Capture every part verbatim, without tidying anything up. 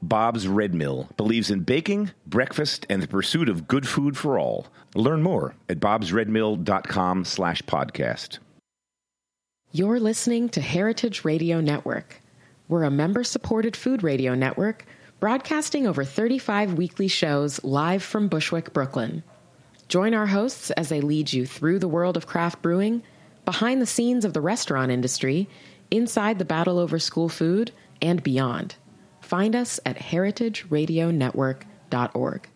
Bob's Red Mill believes in baking, breakfast, and the pursuit of good food for all. Learn more at bobsredmill.com slash podcast. You're listening to Heritage Radio Network. We're a member-supported food radio network broadcasting over thirty-five weekly shows live from Bushwick, Brooklyn. Join our hosts as they lead you through the world of craft brewing, behind the scenes of the restaurant industry, inside the battle over school food, and beyond. Find us at heritage radio network dot org.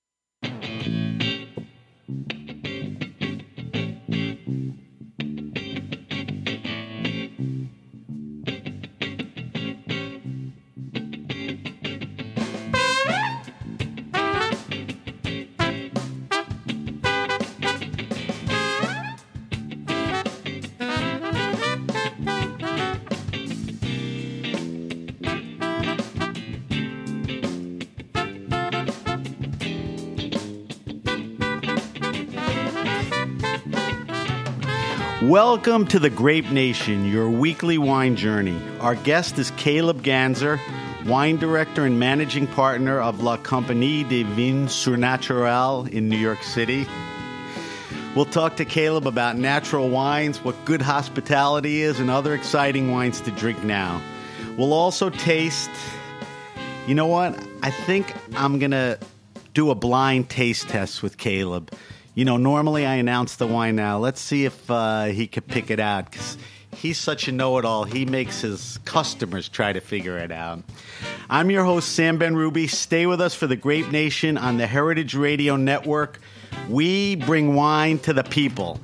Welcome to the Grape Nation, your weekly wine journey. Our guest is Caleb Ganzer, wine director and managing partner of La Compagnie des Vins Surnaturels in New York City. We'll talk to Caleb about natural wines, what good hospitality is, and other exciting wines to drink now. We'll also taste, you know what? I think I'm going to do a blind taste test with Caleb. You know, normally I announce the wine now. Let's see if uh, he could pick it out, because he's such a know-it-all. He makes his customers try to figure it out. I'm your host, Sam Ben-Ruby. Stay with us for the Grape Nation on the Heritage Radio Network. We bring wine to the people.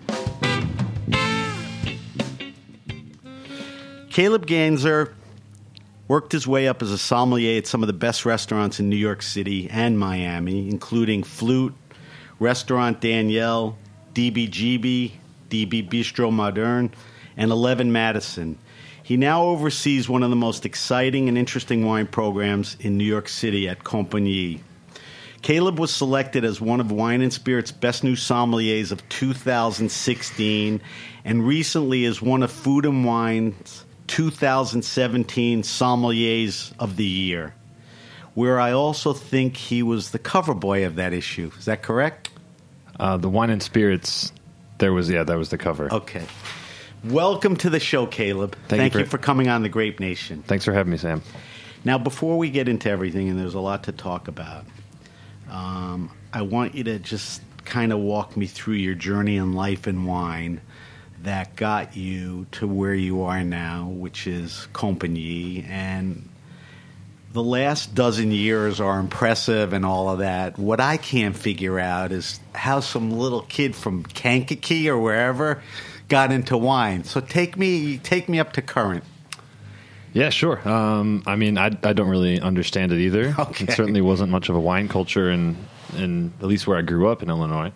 Caleb Ganzer worked his way up as a sommelier at some of the best restaurants in New York City and Miami, including Flute, Restaurant Danielle, D B G B, D B Bistro Moderne, and eleven Madison. He now oversees one of the most exciting and interesting wine programs in New York City at Compagnie. Caleb was selected as one of Wine and Spirit's Best New Sommeliers of two thousand sixteen and recently as one of Food and Wine's two thousand seventeen Sommeliers of the Year, where I also think he was the cover boy of that issue. Is that correct? Uh, the Wine and Spirits, there was, yeah, that was the cover. Okay. Welcome to the show, Caleb. Thank, Thank you, you, for, for coming on the Grape Nation. Thanks for having me, Sam. Now, before we get into everything, and there's a lot to talk about, um, I want you to just kind of walk me through your journey in life and wine that got you to where you are now, which is Compagnie, and the last dozen years are impressive and all of that. What I can't figure out is how some little kid from Kankakee or wherever got into wine. So take me take me up to current. Yeah, sure. Um, I mean, I, I don't really understand it either. Okay. It certainly wasn't much of a wine culture in, in at least where I grew up in Illinois.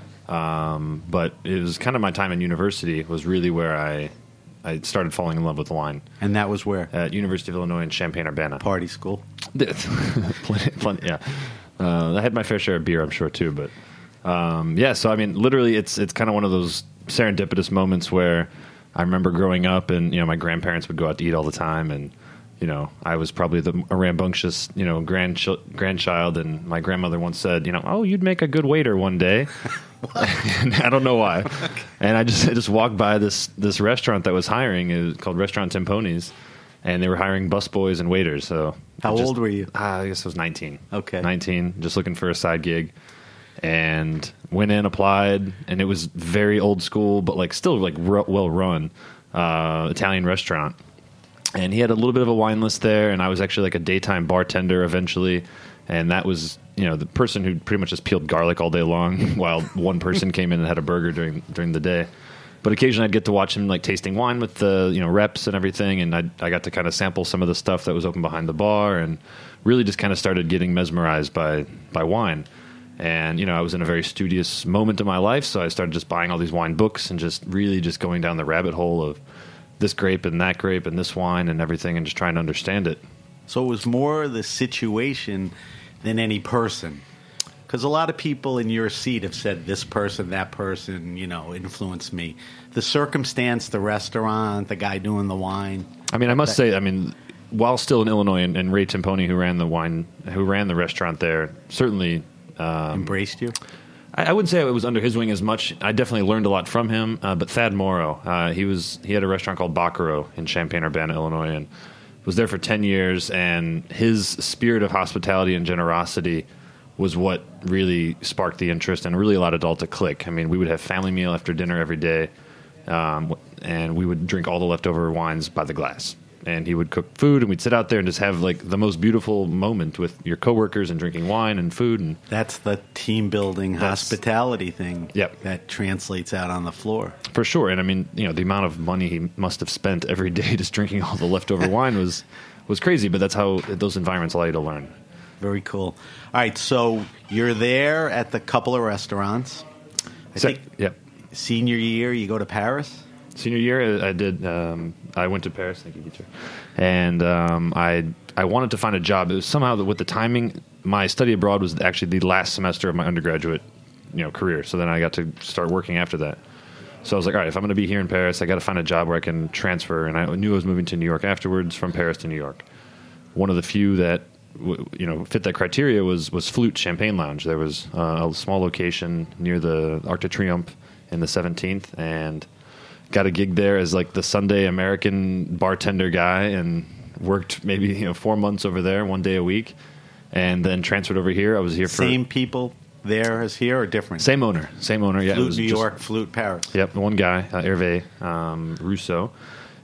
Um, but it was kind of my time in university was really where I I started falling in love with wine. And that was where? At University of Illinois in Champaign-Urbana. Party school? plenty, plenty, yeah. Uh, I had my fair share of beer, I'm sure, too. But, um, yeah, so, I mean, literally, it's it's kind of one of those serendipitous moments where I remember growing up and, you know, my grandparents would go out to eat all the time. And, you know, I was probably the, a rambunctious, you know, grand, grandchild. And my grandmother once said, you know, oh, you'd make a good waiter one day. And I don't know why. Okay. And I just I just walked by this this restaurant that was hiring. It was called Restaurant Timponis, and they were hiring busboys and waiters. So how just, old were you? Uh, I guess I was nineteen. Okay, nineteen, just looking for a side gig, and went in, applied, and it was very old school, but like still like r- well run uh, Italian restaurant. And he had a little bit of a wine list there, and I was actually like a daytime bartender eventually. And that was, you know, the person who pretty much just peeled garlic all day long while one person came in and had a burger during during the day. But occasionally I'd get to watch him like tasting wine with the, you know, reps and everything. And I I got to kind of sample some of the stuff that was open behind the bar and really just kind of started getting mesmerized by, by wine. And, you know, I was in a very studious moment of my life. So I started just buying all these wine books and just really just going down the rabbit hole of this grape and that grape and this wine and everything and just trying to understand it. So it was more the situation than any person. Because a lot of people in your seat have said this person, that person, you know, influenced me. The circumstance, the restaurant, the guy doing the wine. I mean, I must that, say, I mean, while still in Illinois, and, and Ray Timponi, who ran the wine, who ran the restaurant there, certainly um, embraced you. I, I wouldn't say it was under his wing as much. I definitely learned a lot from him. Uh, but Thad Morrow, uh, he was he had a restaurant called Bacaro in Champaign-Urbana, Illinois, and was there for ten years. And his spirit of hospitality and generosity was what really sparked the interest and really allowed it all to click. I mean, we would have family meal after dinner every day, um, and we would drink all the leftover wines by the glass. And he would cook food, and we'd sit out there and just have like the most beautiful moment with your coworkers and drinking wine and food. And that's the team building hospitality thing. Yep. That translates out on the floor for sure. And I mean, you know, the amount of money he must have spent every day just drinking all the leftover wine was was crazy. But that's how those environments allow you to learn. Very cool. All right, so you're there at the couple of restaurants. I so, think. Yep. Senior year, you go to Paris. Senior year, I did. Um, I went to Paris. Thank you, teacher. And um, I I wanted to find a job. It was somehow that with the timing, my study abroad was actually the last semester of my undergraduate, you know, career. So then I got to start working after that. So I was like, all right, if I'm going to be here in Paris, I got to find a job where I can transfer. And I knew I was moving to New York afterwards, from Paris to New York. One of the few that you know fit that criteria was was Flute Champagne Lounge. There was uh, a small location near the Arc de Triomphe in the seventeenth, and got a gig there as like the Sunday American bartender guy, and worked maybe you know four months over there, one day a week, and then transferred over here. I was here for same people there as here or different? Same owner, same owner. Yeah, Flute it was New just, York, Flute Paris. Yep, one guy, uh, Hervé um, Rousseau,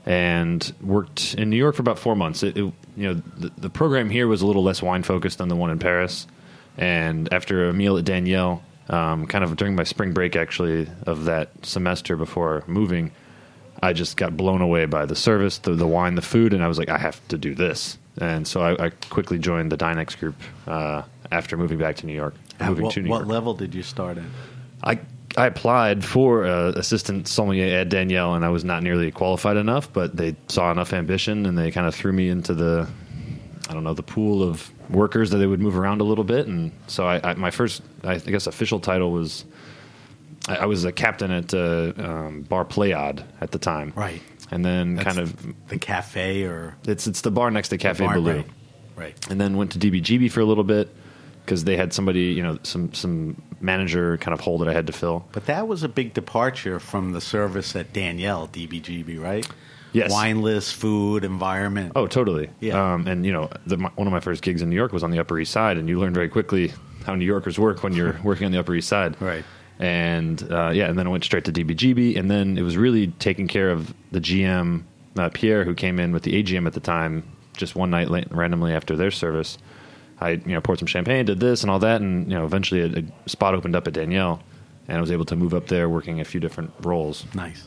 and worked in New York for about four months. It, it, you know, the, the program here was a little less wine focused than the one in Paris, and after a meal at Daniel. Um, kind of during my spring break, actually, of that semester before moving, I just got blown away by the service, the, the wine, the food, and I was like, I have to do this. And so I, I quickly joined the Dinex group uh, after moving back to New York. At moving what, to New what York. level did you start at? I I applied for uh, assistant sommelier at Daniel, and I was not nearly qualified enough, but they saw enough ambition, and they kind of threw me into the, I don't know, the pool of workers that they would move around a little bit. And so I, I my first, I guess, official title was, I, I was a captain at uh, um, Bar Pléiade at the time. Right. And then That's kind of the cafe or it's it's the bar next to Cafe bar, Baloo. right. Right. And then went to D B G B for a little bit because they had somebody, you know, some some manager kind of hole that I had to fill. But that was a big departure from the service at Daniel, D B G B, right? Yes. Wineless, food, environment. Oh, totally. Yeah. Um, and, you know, the, my, one of my first gigs in New York was on the Upper East Side, and you learn very quickly how New Yorkers work when you're working on the Upper East Side. Right. And, uh, yeah, and then I went straight to D B G B, and then it was really taking care of the G M, uh, Pierre, who came in with the A G M at the time, just one night late, randomly after their service. I, you know, poured some champagne, did this and all that, and, you know, eventually a, a spot opened up at Daniel, and I was able to move up there working a few different roles. Nice.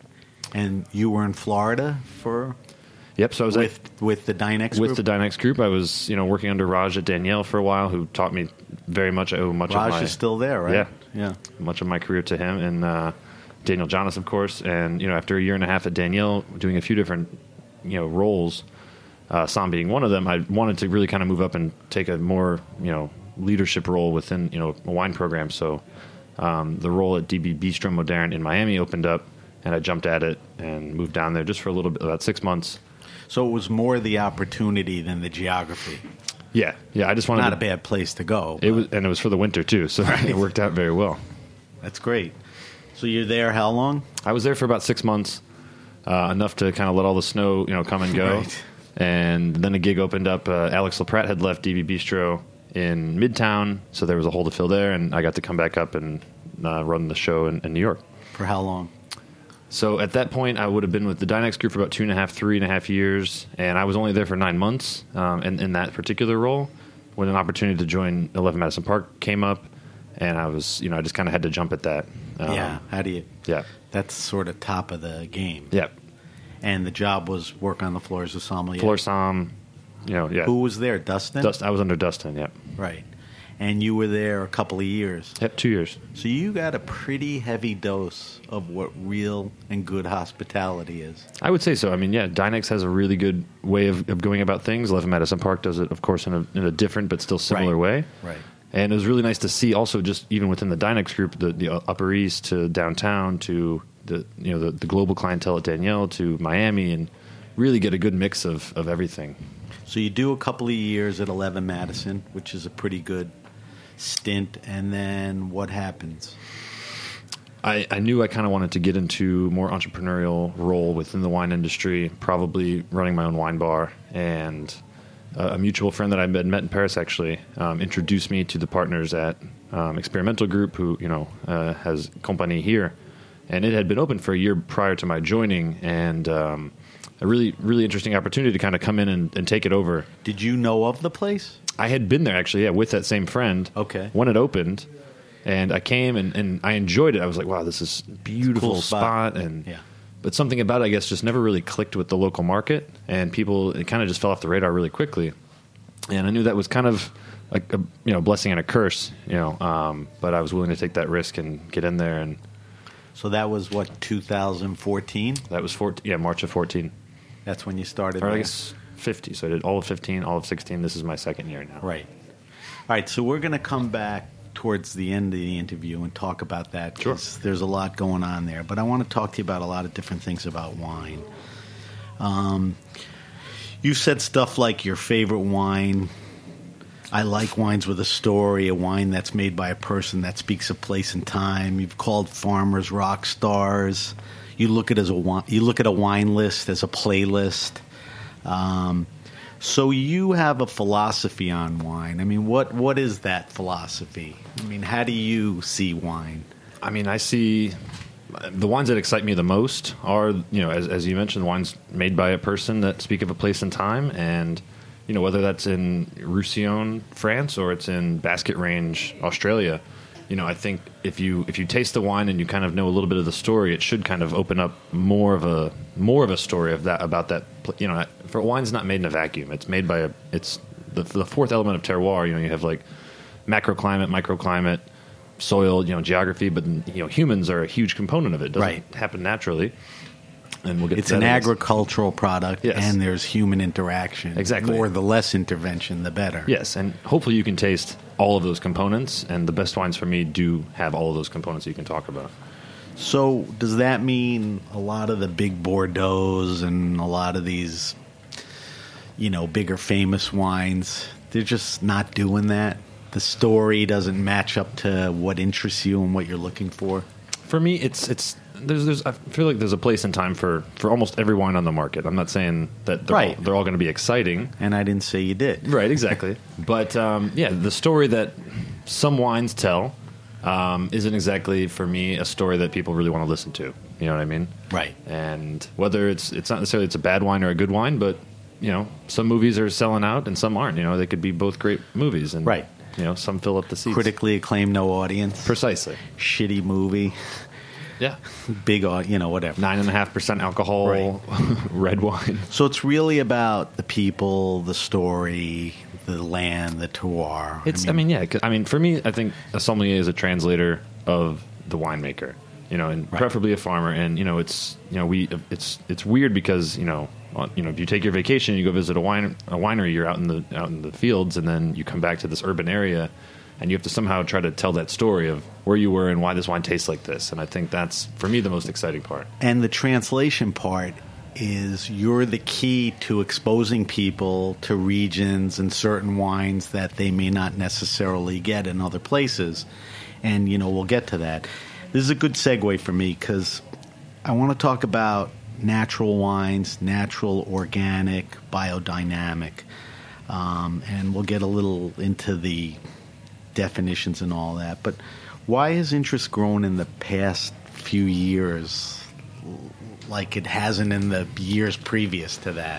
And you were in Florida for Yep, so I was with at, with the Dinex with group? the Dinex group. I was, you know, working under Raj at Danielle for a while, who taught me very much. I owe much Raj of my is still there, right? Yeah, Yeah. much of my career to him, and uh, Daniel Jonas, of course. And you know, after a year and a half at Danielle, doing a few different, you know, roles, uh, Sam being one of them, I wanted to really kind of move up and take a more, you know, leadership role within, you know, a wine program. So um, the role at D B Bistro Moderne in Miami opened up, and I jumped at it and moved down there just for a little bit, about six months. So it was more the opportunity than the geography. Yeah, yeah. I just wanted Not to, a bad place to go. It was, and it was for the winter too, so Right. it worked out very well. That's great. So you're there how long? I was there for about six months, uh, enough to kind of let all the snow, you know, come and go. Right. And then a gig opened up. Uh, Alex LaPrat had left D B Bistro in Midtown, so there was a hole to fill there, and I got to come back up and uh, run the show in, in New York. For how long? So at that point, I would have been with the Dinex group for about two and a half, three and a half years, and I was only there for nine months um, in, in that particular role when an opportunity to join eleven Madison Park came up, and I was, you know, I just kind of had to jump at that. Um, yeah. How do you? Yeah. That's sort of top of the game. Yeah. And the job was work on the floors of sommelier. Floor Som, you know, yeah. Who was there? Dustin? Dust, I was under Dustin, yep. Right. And you were there a couple of years. Yep, two years. So you got a pretty heavy dose of what real and good hospitality is. I would say so. I mean, yeah, Dinex has a really good way of, of going about things. eleven Madison Park does it, of course, in a, in a different but still similar Right. way. Right. And it was really nice to see also just even within the Dinex group, the, the Upper East to downtown to the, you know, the, the global clientele at Danielle to Miami and really get a good mix of, of everything. So you do a couple of years at eleven Madison, which is a pretty good stint, and then what happens? I, I knew I kind of wanted to get into more entrepreneurial role within the wine industry, probably running my own wine bar. And uh, a mutual friend that I had met in Paris actually um, introduced me to the partners at um, Experimental Group, who you know uh, has company here, and it had been open for a year prior to my joining, and um, a really really interesting opportunity to kind of come in and, and take it over. Did you know of the place? I had been there actually, yeah, with that same friend. Okay. When it opened. And I came and, and I enjoyed it. I was like, wow, this is a beautiful Cool spot. spot. And Yeah. But something about it, I guess, just never really clicked with the local market. And people, it kind of just fell off the radar really quickly. And I knew that was kind of like a you know blessing and a curse, you know. Um, but I was willing to take that risk and get in there. And So that was, what, two thousand fourteen? that was fourteen, yeah, March of fourteen. That's when you started Or I there? guess fifty. So I did all of fifteen, all of sixteen. This is my second year now. Right. All right, so we're going to come back towards the end of the interview and talk about that, Sure. because there's a lot going on there. But I want to talk to you about a lot of different things about wine. Um, you said stuff like your favorite wine. I like wines with a story, a wine that's made by a person that speaks of place and time. You've called farmers rock stars. You look at it as a wi- you look at a wine list as a playlist. Um, So you have a philosophy on wine. I mean, what what is that philosophy? I mean, how do you see wine? I mean, I see the wines that excite me the most are, you know, as, as you mentioned, wines made by a person that speak of a place and time. And, you know, whether that's in Roussillon, France, or it's in Basket Range, Australia, you know, I think if you if you taste the wine and you kind of know a little bit of the story, it should kind of open up more of a more of a story of that about that. You know, for wine's not made in a vacuum. It's made by a. It's the the fourth element of terroir. You know, you have like macroclimate, microclimate, soil, you know, geography, but you know, humans are a huge component of it. It doesn't Right. happen naturally. And we'll get It's to an that as- agricultural product, Yes. and there's human interaction. Exactly. Or the less intervention, the better. Yes, and hopefully you can taste all of those components, and the best wines for me do have all of those components that you can talk about. So does that mean a lot of the big Bordeaux's and a lot of these, you know, bigger famous wines, they're just not doing that? The story doesn't match up to what interests you and what you're looking for? For me, it's it's there's there's I feel like there's a place and time for, for almost every wine on the market. I'm not saying that they're Right. all, they're all going to be exciting. And I didn't say you did. Right, exactly. But um, yeah, the story that some wines tell um, isn't exactly for me a story that people really want to listen to. You know what I mean? Right. And whether it's it's not necessarily it's a bad wine or a good wine, but you know, some movies are selling out and some aren't. You know, they could be both great movies, and Right. you know, some fill up the seats. Critically acclaimed, no audience. Precisely. Shitty movie. Yeah. Big, au- you know, whatever. Nine and a half percent alcohol, Right. red wine. So it's really about the people, the story, the land, the terroir. It's. I mean, yeah. 'cause- I mean, for me, I think a sommelier is a translator of the winemaker. You know, and Right. preferably a farmer. And you know, it's you know, we it's it's weird because you know, on, you know, if you take your vacation, you go visit a wine a winery, you're out in the out in the fields, and then you come back to this urban area, and you have to somehow try to tell that story of where you were and why this wine tastes like this. And I think that's for me the most exciting part. And the translation part is you're the key to exposing people to regions and certain wines that they may not necessarily get in other places. And, you know, we'll get to that. This is a good segue for me because I want to talk about natural wines, natural, organic, biodynamic. Um, and we'll get a little into the definitions and all that. But why has interest grown in the past few years like it hasn't in the years previous to that?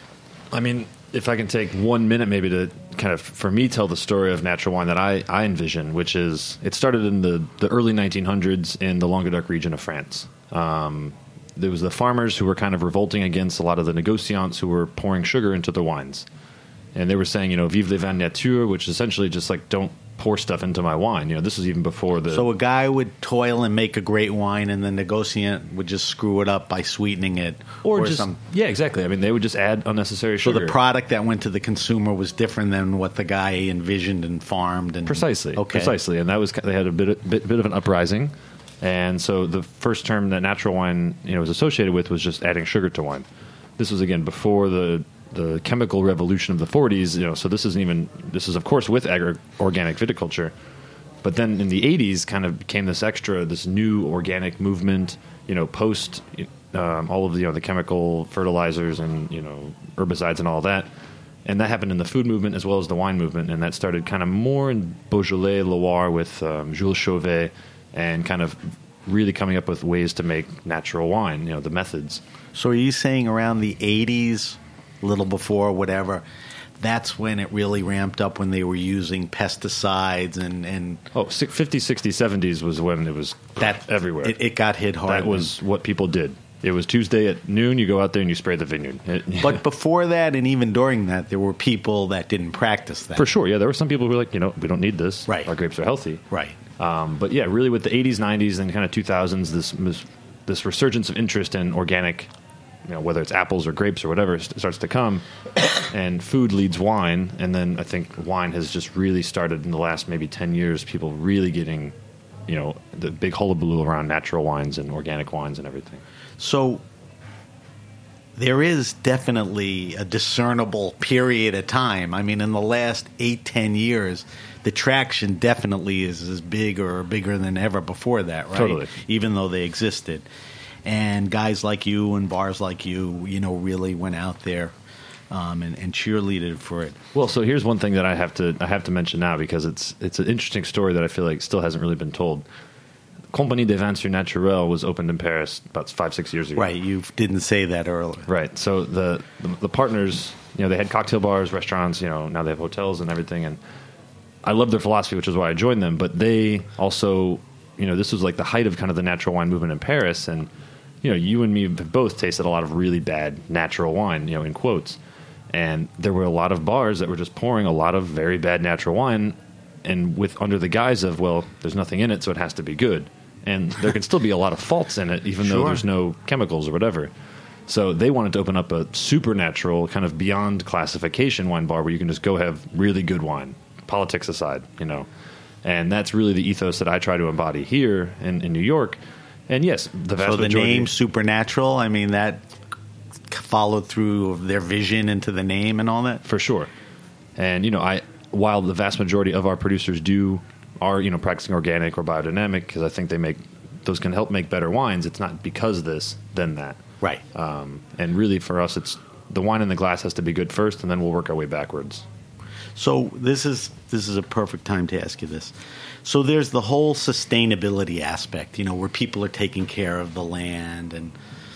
I mean, if I can take one minute maybe to kind of, for me, tell the story of natural wine that I, I envision, which is, it started in the, the early nineteen hundreds in the Languedoc region of France. Um, there was the farmers who were kind of revolting against a lot of the negociants who were pouring sugar into their wines. And they were saying, you know, vive les vins nature, which is essentially just like, don't pour stuff into my wine. You know, this was even before the... So a guy would toil and make a great wine, and the negociant would just screw it up by sweetening it. or, just... some. Yeah, exactly. I mean, they would just add unnecessary So sugar. the product that went to the consumer was different than what the guy envisioned and farmed. And Precisely. Okay. Precisely. And that was, they had a bit, bit, bit of an uprising. And so the first term that natural wine, you know, was associated with was just adding sugar to wine. this was again before the the chemical revolution of the forties. You know, so this isn't even this is of course with agri- organic viticulture, but then in the eighties, kind of became this extra, this new organic movement. You know, post um, all of the you know the chemical fertilizers and you know herbicides and all that. And that happened in the food movement as well as the wine movement, and that started kind of more in Beaujolais, Loire with um, Jules Chauvet, and kind of really coming up with ways to make natural wine, you know, the methods. So are you saying around the eighties, a little before, whatever, that's when it really ramped up, when they were using pesticides and... and oh, fifties, sixties, seventies was when it was that, everywhere. It, it got hit hard. That was what people did. It was Tuesday at noon, you go out there and you spray the vineyard. But before that, and even during that, there were people that didn't practice that. For sure, yeah. There were some people who were like, you know, we don't need this. Right. Our grapes are healthy. Right. Um, but yeah, really with the eighties, nineties, and kind of two thousands, this this resurgence of interest in organic, you know, whether it's apples or grapes or whatever, starts to come. And food leads wine. And then I think wine has just really started in the last maybe ten years, people really getting, you know, the big hullabaloo around natural wines and organic wines and everything. So there is definitely a discernible period of time. I mean, in the last eight, ten years, the traction definitely is as big or bigger than ever before that, right? Totally. Even though they existed. And guys like you and bars like you, you know, really went out there um, and, and cheerleaded for it. Well, so here's one thing that I have to I have to mention now, because it's it's an interesting story that I feel like still hasn't really been told. Compagnie des Vins Surnaturels was opened in Paris about five, six years ago. Right, you didn't say that earlier. Right. So the, the the partners, you know, they had cocktail bars, restaurants, you know, now they have hotels and everything. And I love their philosophy, which is why I joined them. But they also, you know, this was like the height of kind of the natural wine movement in Paris. And, you know, you and me have both tasted a lot of really bad natural wine, you know, in quotes. And there were a lot of bars that were just pouring a lot of very bad natural wine, and with under the guise of, well, there's nothing in it, so it has to be good. And there can still be a lot of faults in it, even Sure. though there's no chemicals or whatever. So they wanted to open up a supernatural, kind of beyond classification wine bar where you can just go have really good wine, politics aside, you know. And that's really the ethos that I try to embody here in, in New York. And yes, the vast So the majority... name Supernatural, I mean, that followed through of their vision into the name and all that? For sure. And, you know, I while the vast majority of our producers do... are, you know, practicing organic or biodynamic, because I think they make those can help make better wines. It's not because this, then that. Right. Um, and really for us, it's the wine in the glass has to be good first, and then we'll work our way backwards. So this is this is a perfect time to ask you this. So there's the whole sustainability aspect, you know, where people are taking care of the land and,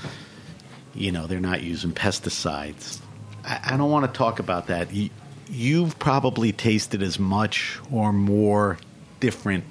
you know, they're not using pesticides. I, I don't want to talk about that. You, you've probably tasted as much or more different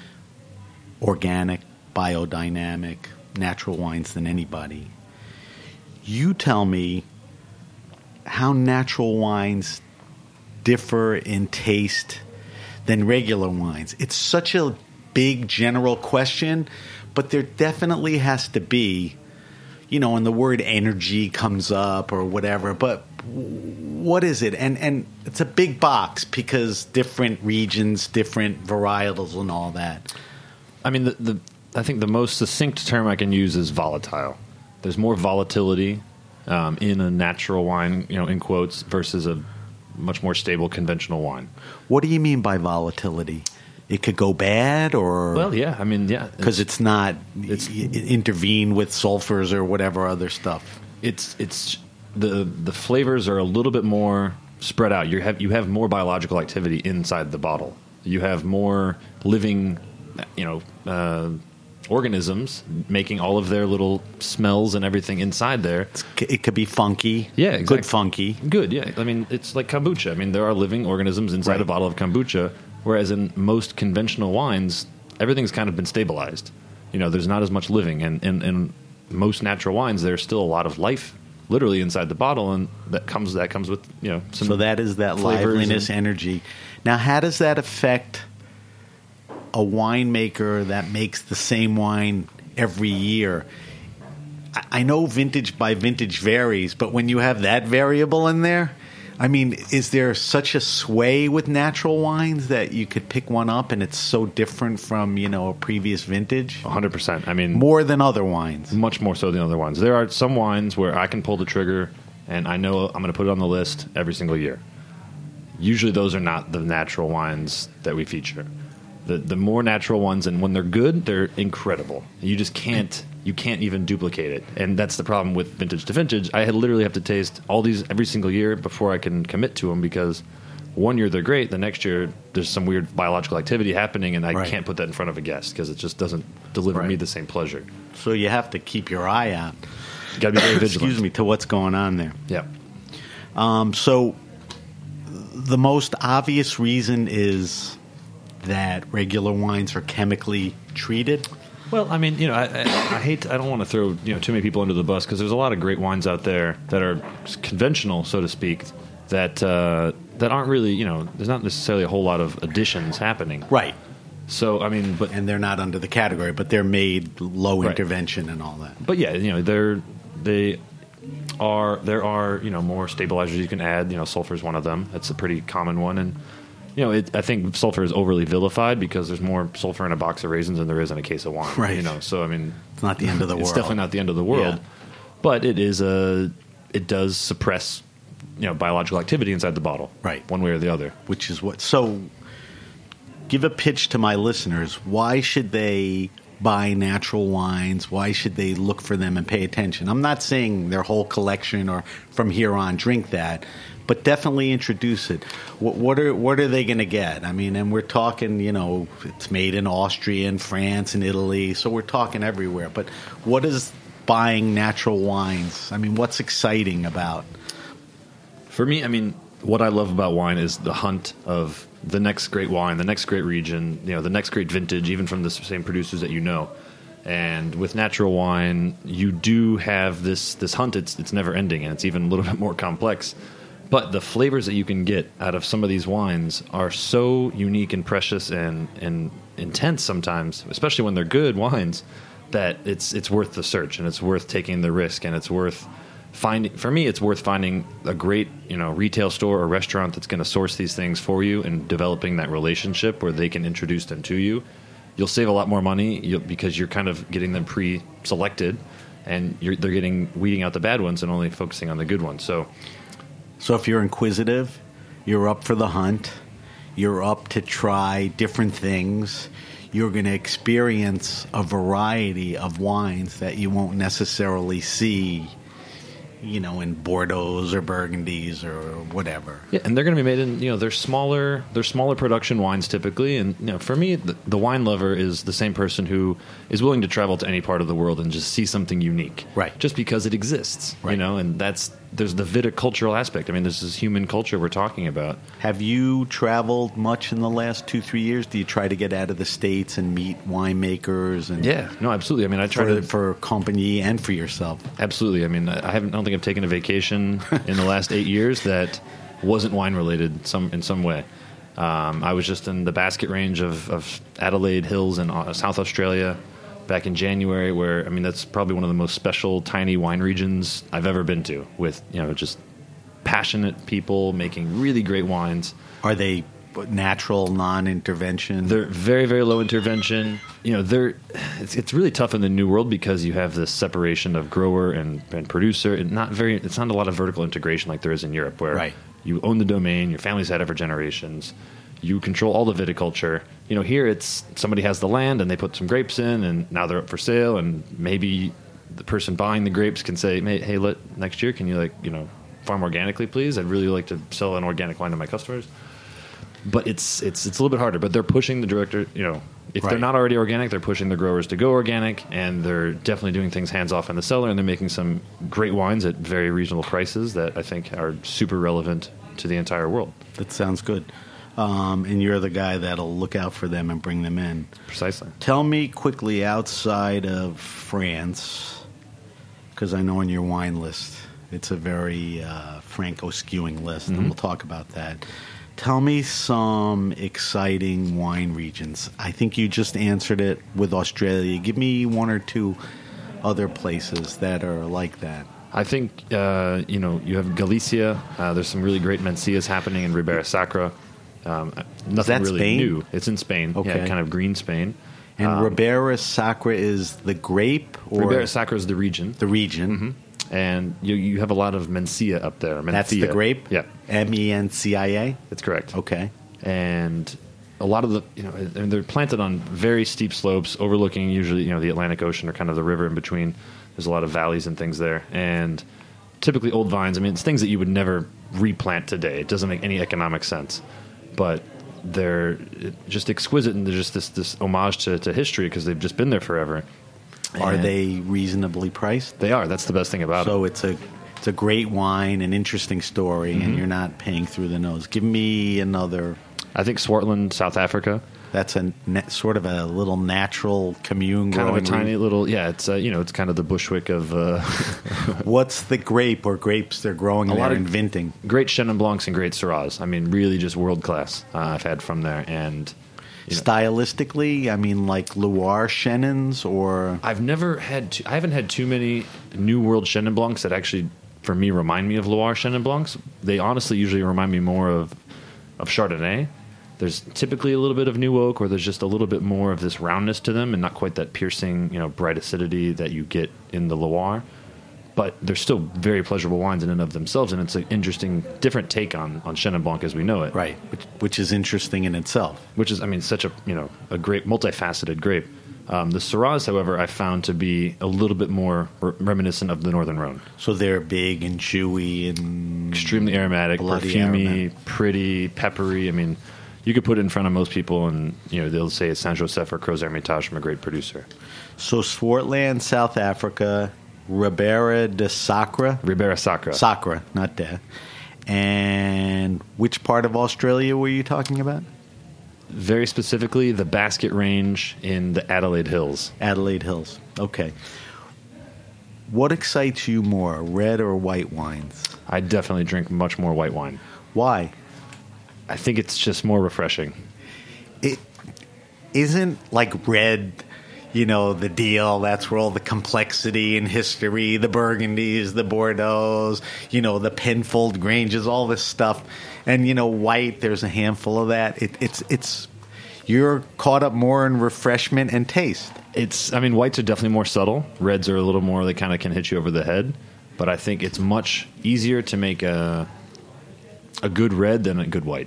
organic, biodynamic, natural wines than anybody. You tell me how natural wines differ in taste than regular wines. It's such a big general question, but there definitely has to be, you know, and the word energy comes up or whatever, but what is it? And and it's a big box because different regions, different varietals and all that. I mean, the, the I think the most succinct term I can use is volatile. There's more volatility um, in a natural wine, you know, in quotes, versus a much more stable conventional wine. What do you mean by volatility? It could go bad, or well, yeah, I mean, yeah, because it's not it's it intervene with sulfurs or whatever other stuff. It's it's the the flavors are a little bit more spread out. You have you have more biological activity inside the bottle. You have more living, you know, uh, organisms making all of their little smells and everything inside there. It's, it could be funky. Yeah, exactly. Good funky. Good, yeah. I mean, it's like kombucha. I mean, there are living organisms inside Right. a bottle of kombucha, whereas in most conventional wines, everything's kind of been stabilized. You know, there's not as much living. And in most natural wines, there's still a lot of life literally inside the bottle, and that comes that comes with, you know, some So that is that flavors liveliness, and- energy. Now, how does that affect a winemaker that makes the same wine every year? I- I know vintage by vintage varies, but when you have that variable in there, I mean, is there such a sway with natural wines that you could pick one up and it's so different from, you know, a previous vintage? one hundred percent. I mean, more than other wines. Much more so than other wines. There are some wines where I can pull the trigger and I know I'm going to put it on the list every single year. Usually those are not the natural wines that we feature. The the more natural ones, and when they're good, they're incredible. You just can't you can't even duplicate it. And that's the problem with vintage to vintage. I had literally have to taste all these every single year before I can commit to them, because one year they're great, the next year there's some weird biological activity happening, and I right. can't put that in front of a guest because it just doesn't deliver right. me the same pleasure. So you have to keep your eye out. You got to be very vigilant. Excuse me, to what's going on there. Yeah. Um, so the most obvious reason is that regular wines are chemically treated. Well, I mean, you know, I, I, I hate. I don't want to throw you know too many people under the bus, because there's a lot of great wines out there that are conventional, so to speak, that uh, that aren't really, you know, there's not necessarily a whole lot of additions happening. Right. So I mean, but and they're not under the category, but they're made low right. intervention and all that. But yeah, you know, they're they are there are you know more stabilizers you can add. You know, sulfur is one of them. That's a pretty common one, and you know, it, I think sulfur is overly vilified because there's more sulfur in a box of raisins than there is in a case of wine. Right. You know, so I mean, it's not the end of the it's world. It's definitely not the end of the world, Yeah. but it is a it does suppress you know biological activity inside the bottle, right, one way or the other. Which is what. So, give a pitch to my listeners. Why should they buy natural wines? Why should they look for them and pay attention? I'm not saying their whole collection or from here on drink that, but definitely introduce it. What, what are what are they going to get? I mean, and we're talking, you know, it's made in Austria and France and Italy, so we're talking everywhere. But what is buying natural wines? I mean, what's exciting about? For me, I mean, what I love about wine is the hunt of the next great wine, the next great region, you know, the next great vintage, even from the same producers that you know. And with natural wine, you do have this this hunt. It's it's never ending, and it's even a little bit more complex. But the flavors that you can get out of some of these wines are so unique and precious and, and intense sometimes, especially when they're good wines, that it's it's worth the search, and it's worth taking the risk, and it's worth finding. For me, it's worth finding a great you know retail store or restaurant that's going to source these things for you and developing that relationship where they can introduce them to you. You'll save a lot more money you'll, because you're kind of getting them pre-selected, and you're, they're getting weeding out the bad ones and only focusing on the good ones. So. So if you're inquisitive, you're up for the hunt, you're up to try different things, you're going to experience a variety of wines that you won't necessarily see, you know, in Bordeaux's or Burgundies or whatever. Yeah, and they're going to be made in, you know, they're smaller, they're smaller production wines typically. And, you know, for me, the, the wine lover is the same person who is willing to travel to any part of the world and just see something unique. Right. Just because it exists, right. you know, and that's, there's the viticultural aspect. I mean, this is human culture we're talking about. Have you traveled much in the last two, three years? Do you try to get out of the States and meet winemakers? And yeah, no, absolutely. I mean, I try for, to... For company and for yourself. Absolutely. I mean, I haven't, I don't think I've taken a vacation in the last eight years that wasn't wine-related some in some way. Um, I was just in the basket range of, of Adelaide Hills in uh, South Australia back in January, where, I mean, that's probably one of the most special, tiny wine regions I've ever been to, with, you know, just passionate people making really great wines. Are they natural, non-intervention? They're very, very low intervention. You know, they're it's, it's really tough in the New World because you have this separation of grower and, and producer, and not very. It's not a lot of vertical integration like there is in Europe, where right. you own the domain, your family's had it for generations. You control all the viticulture. You know, here it's somebody has the land and they put some grapes in, and now they're up for sale. And maybe the person buying the grapes can say, "Hey, let next year, can you like you know farm organically, please? I'd really like to sell an organic wine to my customers." But it's it's it's a little bit harder. But they're pushing the director. You know, if right. they're not already organic, they're pushing the growers to go organic, and they're definitely doing things hands off in the cellar, and they're making some great wines at very reasonable prices that I think are super relevant to the entire world. That sounds good. Um, and you're the guy that'll look out for them and bring them in. Precisely. Tell me quickly, outside of France, because I know on your wine list, it's a very uh, Franco-skewing list, mm-hmm. and we'll talk about that. Tell me some exciting wine regions. I think you just answered it with Australia. Give me one or two other places that are like that. I think, uh, you know, you have Galicia. Uh, there's some really great Mencias happening in Ribera Sacra. Um, nothing that really Spain? new. It's in Spain. Okay. Yeah, kind of green Spain. And Um, Ribera Sacra is the grape or Ribera Sacra is the region. the region? Mm-hmm. And you you have a lot of Mencia up there. Mencia. That's the grape? Yeah, M E N C I A? that's correct. Okay. And a lot of the, you know, and they're planted on very steep slopes overlooking usually, you know, the Atlantic Ocean or kind of the river in between. There's a lot of valleys and things there. And typically old vines, I mean, it's things that you would never replant today. It doesn't make any economic sense. But they're just exquisite, and they're just this, this homage to, to history because they've just been there forever. Are And they reasonably priced? They are. That's the best thing about it. So it's a it's a great wine, an interesting story, Mm-hmm. and you're not paying through the nose. Give me another. I think Swartland, South Africa, That's a na- sort of a little natural commune kind of a growing tiny re- little, yeah, it's, uh, you know, it's kind of the Bushwick of uh, What's the grape or grapes they're growing A there lot of- and vinting? great Chenin Blancs and great Syrahs. I mean, really just world class uh, I've had from there. And you know, Stylistically, I mean, like Loire Chenins or I've never had, too, I haven't had too many New World Chenin Blancs that actually, for me, remind me of Loire Chenin Blancs. They honestly usually remind me more of, of Chardonnay. There's typically a little bit of new oak, or there's just a little bit more of this roundness to them, and not quite that piercing, you know, bright acidity that you get in the Loire. But they're still very pleasurable wines in and of themselves, and it's an interesting, different take on on Chenin Blanc as we know it. right, which, which is interesting in itself. Which is, I mean, such a you know a great, multifaceted grape. Um, the Syrahs, however, I found to be a little bit more re- reminiscent of the Northern Rhone. So they're big and chewy and Extremely aromatic, Bloody perfumey, aromatic. pretty, peppery. I mean, you could put it in front of most people, and you know they'll say it's Saint Joseph or Crozes Hermitage from a great producer. So Swartland, South Africa, Ribera de Sacra, Ribera Sacra. Sacra, not de. And which part of Australia were you talking about? Very specifically, the Basket Range in the Adelaide Hills. Adelaide Hills. Okay. What excites you more, red or white wines? I definitely drink much more white wine. Why? I think it's just more refreshing. It isn't like red, you know, the deal. That's where all the complexity and history, the Burgundies, the Bordeaux's, you know, the Penfold Granges, all this stuff. And, you know, white, there's a handful of that. It, it's, it's, you're caught up more in refreshment and taste. It's, I mean, whites are definitely more subtle. Reds are a little more, they kind of can hit you over the head. But I think it's much easier to make a, a good red than a good white.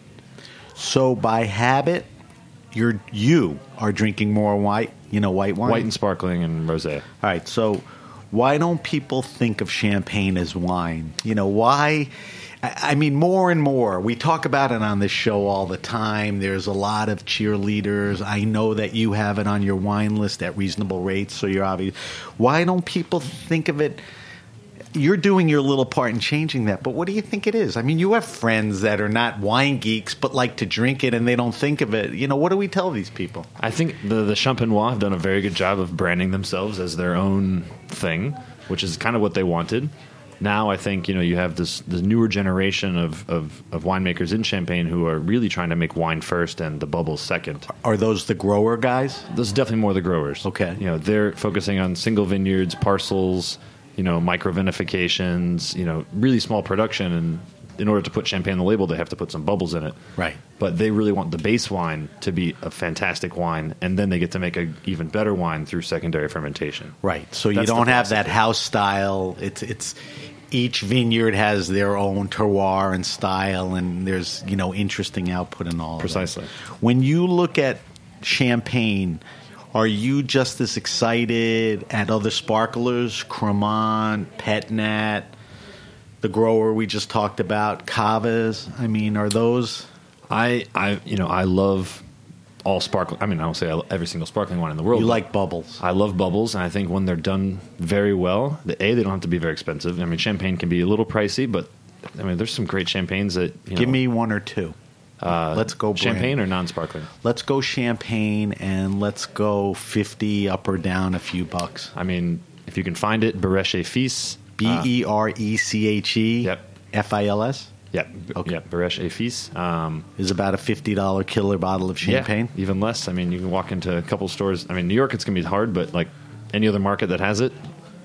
So by habit, you're, you are drinking more white, you know, white wine? White and sparkling and rosé. All right, so why don't people think of champagne as wine? You know, why? I I mean, more and more. We talk about it on this show all the time. There's a lot of cheerleaders. I know that you have it on your wine list at reasonable rates, so you're obvious. Why don't people think of it? You're doing your little part in changing that, but what do you think it is? I mean, you have friends that are not wine geeks but like to drink it and they don't think of it. You know, what do we tell these people? I think the, the Champenois have done a very good job of branding themselves as their own thing, which is kind of what they wanted. Now I think, you know, you have this, this newer generation of, of, of winemakers in Champagne who are really trying to make wine first and the bubbles second. Are those the grower guys? Those are definitely more the growers. Okay. You know, they're focusing on single vineyards, parcels, you know, micro vinifications, you know, really small production. And in order to put champagne on the label, they have to put some bubbles in it. Right. But they really want the base wine to be a fantastic wine, and then they get to make an even better wine through secondary fermentation. Right. So you That's the don't have that philosophy. house style. It's it's each vineyard has their own terroir and style, and there's, you know, interesting output and all. Precisely. Of that. When you look at champagne, are you just as excited at other sparklers, Cremant, Petnat, the grower we just talked about, Cavas? I mean, are those? I, I, you know, I love all sparkling. I mean, I don't say I love every single sparkling wine in the world. You but like bubbles? I love bubbles, and I think when they're done very well, the A, they don't have to be very expensive. I mean, champagne can be a little pricey, but I mean, there's some great champagnes that you Give know, me one or two. uh, Let's go brand. champagne or non-sparkling. Let's go champagne, and let's go fifty up or down a few bucks. I mean, if you can find it, Berech et Fils. B E R E C H E Yep. F I L S Yeah, Okay. yeah, Berech et Fils. Um, is about a fifty dollars killer bottle of champagne. Yeah, even less. I mean, you can walk into a couple stores. I mean, New York, it's going to be hard, but like any other market that has it,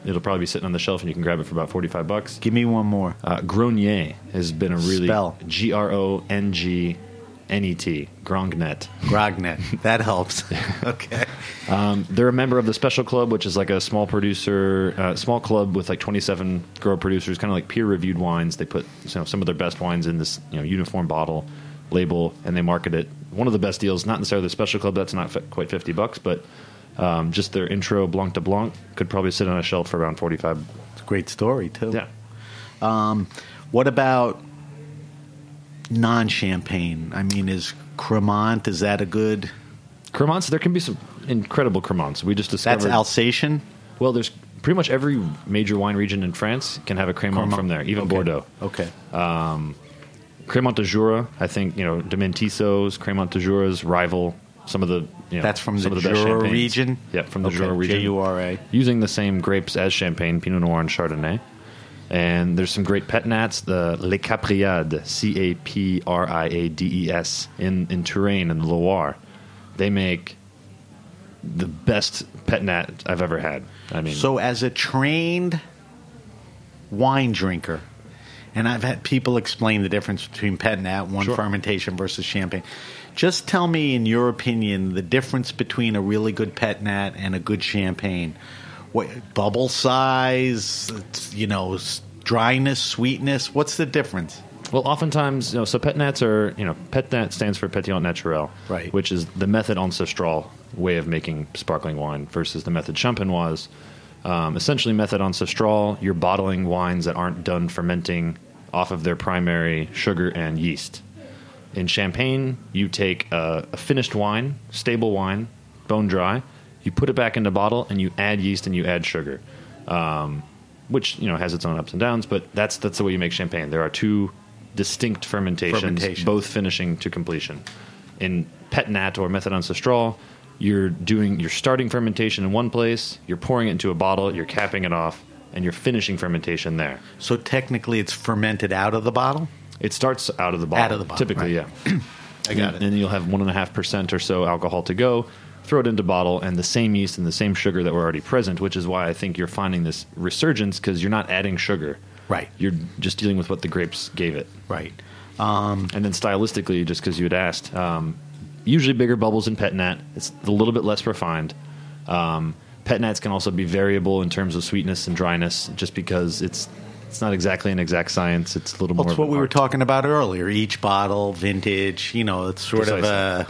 it'll probably be sitting on the shelf, and you can grab it for about forty-five bucks. Give me one more. Uh, Grognet has been a really Spell. G R O N G N E T Grognet. Grognet. That helps. Okay. Um, they're a member of the Special Club, which is like a small producer, uh, small club with like twenty-seven grower producers, kind of like peer-reviewed wines. They put you know, some of their best wines in this you know uniform bottle label, and they market it. One of the best deals, not necessarily the Special Club, that's not f- quite fifty bucks, but um, just their intro Blanc de Blanc could probably sit on a shelf for around forty-five. It's a great story, too. Yeah. Um, what about non-champagne? I mean, is Cremant, is that a good... Cremants, there can be some incredible Cremants. We just discovered... That's Alsatian? Well, there's pretty much every major wine region in France can have a Cremant, Cremant. from there, even Okay. Bordeaux. Okay. Um, Cremant de Jura, I think, you know, de Mentisos, Cremant de Jura's rival some of the you know, That's from some the of the best Jura champagnes. region? Yeah, from the Okay, Jura region. J U R A. Using the same grapes as Champagne, Pinot Noir and Chardonnay. And there's some great pet nats, the Les Capriades, C A P R I A D E S, in, in Touraine and the Loire. They make the best pet nat I've ever had. I mean, So as a trained wine drinker, and I've had people explain the difference between pet nat, one Sure. fermentation versus champagne. Just tell me, in your opinion, the difference between a really good pet nat and a good champagne. What bubble size, it's, you know, s- dryness, sweetness. What's the difference? well, oftentimes, you know, so pet nats are, you know, pet nat stands for Pétillant Naturel, Right. which is the method ancestral way of making sparkling wine versus the method champenoise. Um, essentially, method ancestral, you're bottling wines that aren't done fermenting off of their primary sugar and yeast. In champagne, you take a, a finished wine, stable wine, bone dry, you put it back in the bottle, and you add yeast and you add sugar, um, which you know has its own ups and downs. But that's that's the way you make champagne. There are two distinct fermentations, Fermentation. both finishing to completion. In pet nat or method ancestral, you're doing you're starting fermentation in one place, you're pouring it into a bottle, you're capping it off, and you're finishing fermentation there. So technically, it's fermented out of the bottle. It starts out of the bottle. Out of the bottle, typically, right. yeah. I got and, it. And you'll have one and a half percent or so alcohol to go. Throw it into bottle, and the same yeast and the same sugar that were already present, which is why I think you're finding this resurgence because you're not adding sugar. Right. You're just dealing with what the grapes gave it. Right. Um, And then stylistically, just because you had asked, um, usually bigger bubbles in pet nat. It's a little bit less refined. Um, pet nats can also be variable in terms of sweetness and dryness, just because it's it's not exactly an exact science. It's a little Well, more. it's of what an we were art. talking about earlier. Each bottle, vintage, you know, it's sort of a,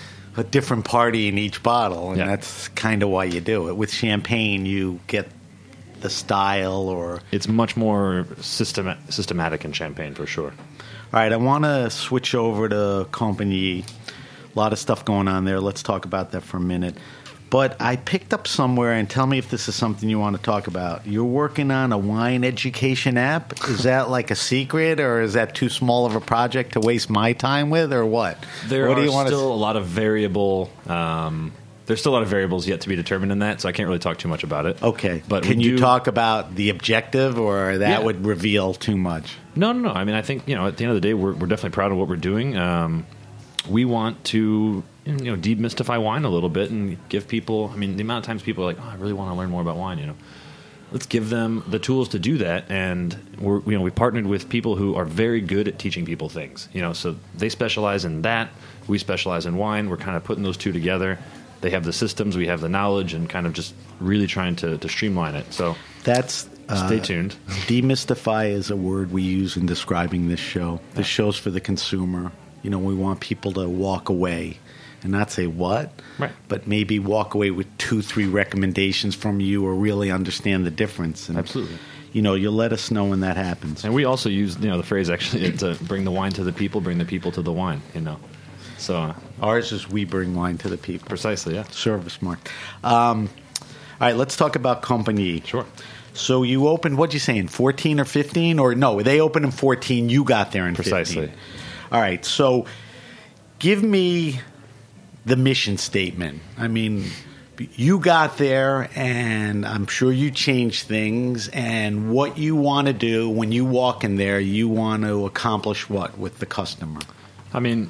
a different party in each bottle, and Yeah. that's kind of why you do it. With champagne, you get the style or... It's much more systema- systematic in champagne, for sure. All right, I want to switch over to Compagnie. A lot of stuff going on there. Let's talk about that for a minute. But I picked up somewhere, and tell me if this is something you want to talk about. You're working on a wine education app. Is that like a secret, or is that too small of a project to waste my time with, or what? There what are do you want still a lot of variable. Um, there's still a lot of variables yet to be determined in that, so I can't really talk too much about it. Okay, but can we you do- talk about the objective, or that Yeah. would reveal too much? No, no, no. I mean, I think you know, at the end of the day, we're we're definitely proud of what we're doing. Um, we want to you know demystify wine a little bit and give people. I mean, the amount of times people are like, "Oh, I really want to learn more about wine," you know. Let's give them the tools to do that, and we're you know we partnered with people who are very good at teaching people things. You know, so they specialize in that. We specialize in wine. We're kind of putting those two together. They have the systems, we have the knowledge, and kind of just really trying to, to streamline it. So That's uh, stay tuned. Demystify is a word we use in describing this show. This show's for the consumer. You know, we want people to walk away and not say what, Right. but maybe walk away with two, three recommendations from you, or really understand the difference. And, Absolutely. You know, you'll let us know when that happens. And we also use you know the phrase actually to bring the wine to the people, bring the people to the wine. You know, so uh, Ours is we bring wine to the people. precisely, yeah. Service mark. Um, all right, let's talk about Compagnie. Sure. So you opened, what'd you say, in fourteen or fifteen? Or no, they opened in fourteen, you got there in Precisely. fifteen. All right, so give me the mission statement. I mean, you got there, and I'm sure you changed things, and what you want to do when you walk in there, you want to accomplish what with the customer? I mean,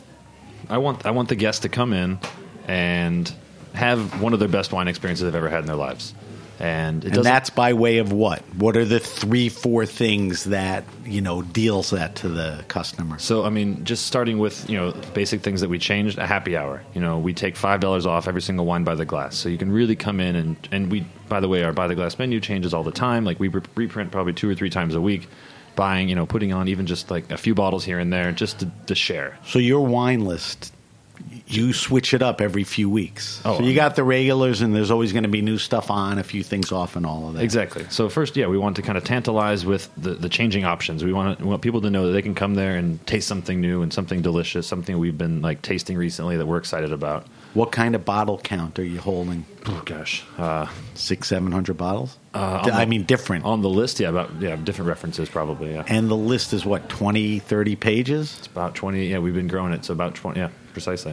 I want I want the guests to come in and have one of their best wine experiences they've ever had in their lives. And, it and doesn't, that's by way of what? What are the three, four things that, you know, deals that to the customer? So, I mean, just starting with, you know, basic things that we changed, a happy hour. You know, we take five dollars off every single wine by the glass. So you can really come in and, and we, by the way, our by the glass menu changes all the time. Like we re- reprint probably two or three times a week, buying, you know, putting on even just like a few bottles here and there just to, to share. So your wine list, you switch it up every few weeks. Oh, so you got the regulars, and there's always going to be new stuff on, a few things off, and all of that. Exactly. So first, yeah, we want to kind of tantalize with the, the changing options. We want, to, we want people to know that they can come there and taste something new and something delicious, something we've been like tasting recently that we're excited about. What kind of bottle count are you holding? Oh gosh, uh, Six, seven hundred bottles. Uh, D- the, I mean, different on the list. Yeah, about yeah, different references probably. Yeah, and the list is what, twenty, thirty pages, it's about twenty. Yeah, we've been growing it, so about twenty. Yeah, precisely.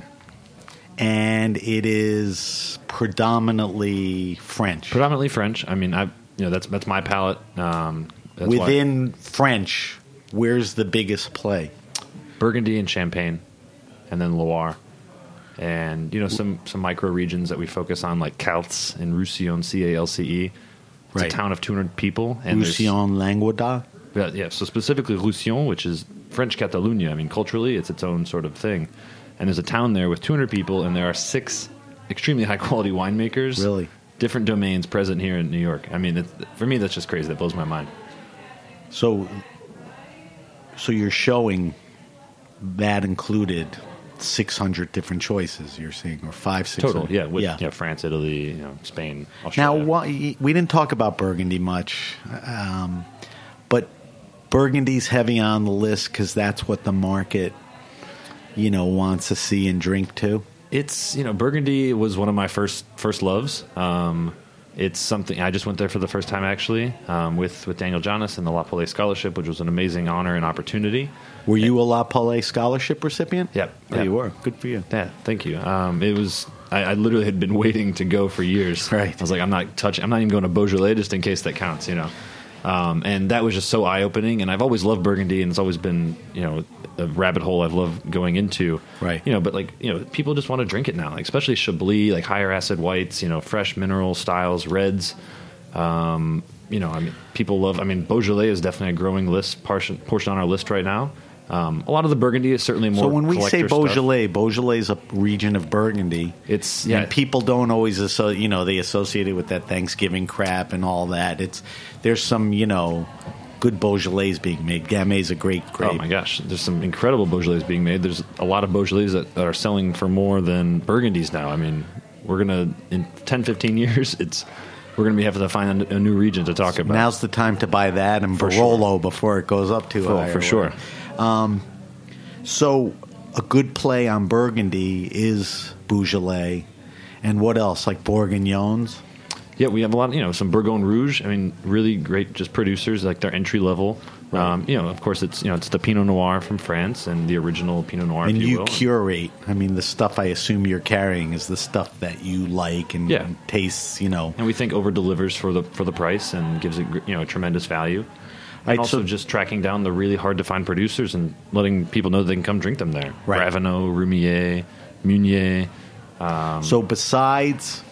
and it is predominantly French. Predominantly French. I mean, I you know that's that's my palate. Um, that's Within why. French, where's the biggest play? Burgundy and Champagne, and then Loire. And, you know, some, some micro regions that we focus on, like Calce in Roussillon, C A L C E. It's Right. a town of two hundred people. And Roussillon, Languedoc? Yeah, yeah, so specifically Roussillon, which is French Catalonia. I mean, culturally, it's its own sort of thing. And there's a town there with two hundred people, and there are six extremely high-quality winemakers. Really? Different domains present here in New York. I mean, it's, for me, that's just crazy. That blows my mind. So, so you're showing that included six hundred different choices, you're saying, or five, six Total, hundred? yeah, with, yeah. yeah, France, Italy, you know, Spain, Now, Australia. why, we didn't talk about Burgundy much, um, but Burgundy's heavy on the list because that's what the market, you know, wants to see and drink too. It's, you know, Burgundy was one of my first first loves. Um, it's something I just went there for the first time actually um, with with Daniel Jonas and the La Palais Scholarship, which was an amazing honor and opportunity. Were you a La Palais Scholarship recipient? Yep. Oh, yep. you were. Good for you. Yeah, thank you. Um, it was I, I literally had been waiting to go for years. Right. I was like, I'm not touching. I'm not even going to Beaujolais just in case that counts, you know. Um, and that was just so eye opening. And I've always loved Burgundy, and it's always been, you know, a rabbit hole I've loved going into. Right. You know, but like, you know, people just want to drink it now, like especially Chablis, like higher acid whites, you know, fresh mineral styles, reds. Um, you know, I mean, people love. I mean, Beaujolais is definitely a growing list portion portion on our list right now. Um, a lot of the Burgundy is certainly more. So when we say collector stuff. Beaujolais, Beaujolais is a region of Burgundy. It's yeah. And people don't always, asso- you know, they associate it with that Thanksgiving crap and all that. It's there's some, you know, good Beaujolais being made. Gamay is a great grape. Oh my gosh, there's some incredible Beaujolais being made. There's a lot of Beaujolais that, that are selling for more than Burgundies now. I mean, we're gonna in ten, fifteen years, it's we're gonna be having to find a, a new region to talk about. Now's the time to buy that and For Barolo sure. before it goes up too for, high. for or sure. whatever. Um, so a good play on Burgundy is Beaujolais, and what else? Like Bourguignons. Yeah, we have a lot. You know, some Bourgogne Rouge. I mean, really great, just producers like their entry level. Right. Um, you know, of course, it's you know it's the Pinot Noir from France and the original Pinot Noir. And if you, you will. curate. I mean, the stuff I assume you're carrying is the stuff that you like and, Yeah. and tastes. You know, and we think over delivers for the for the price and gives it you know a tremendous value. And Right, also so- just tracking down the really hard to find producers and letting people know they can come drink them there. Right. Ravenot, Rumier, Meunier. so besides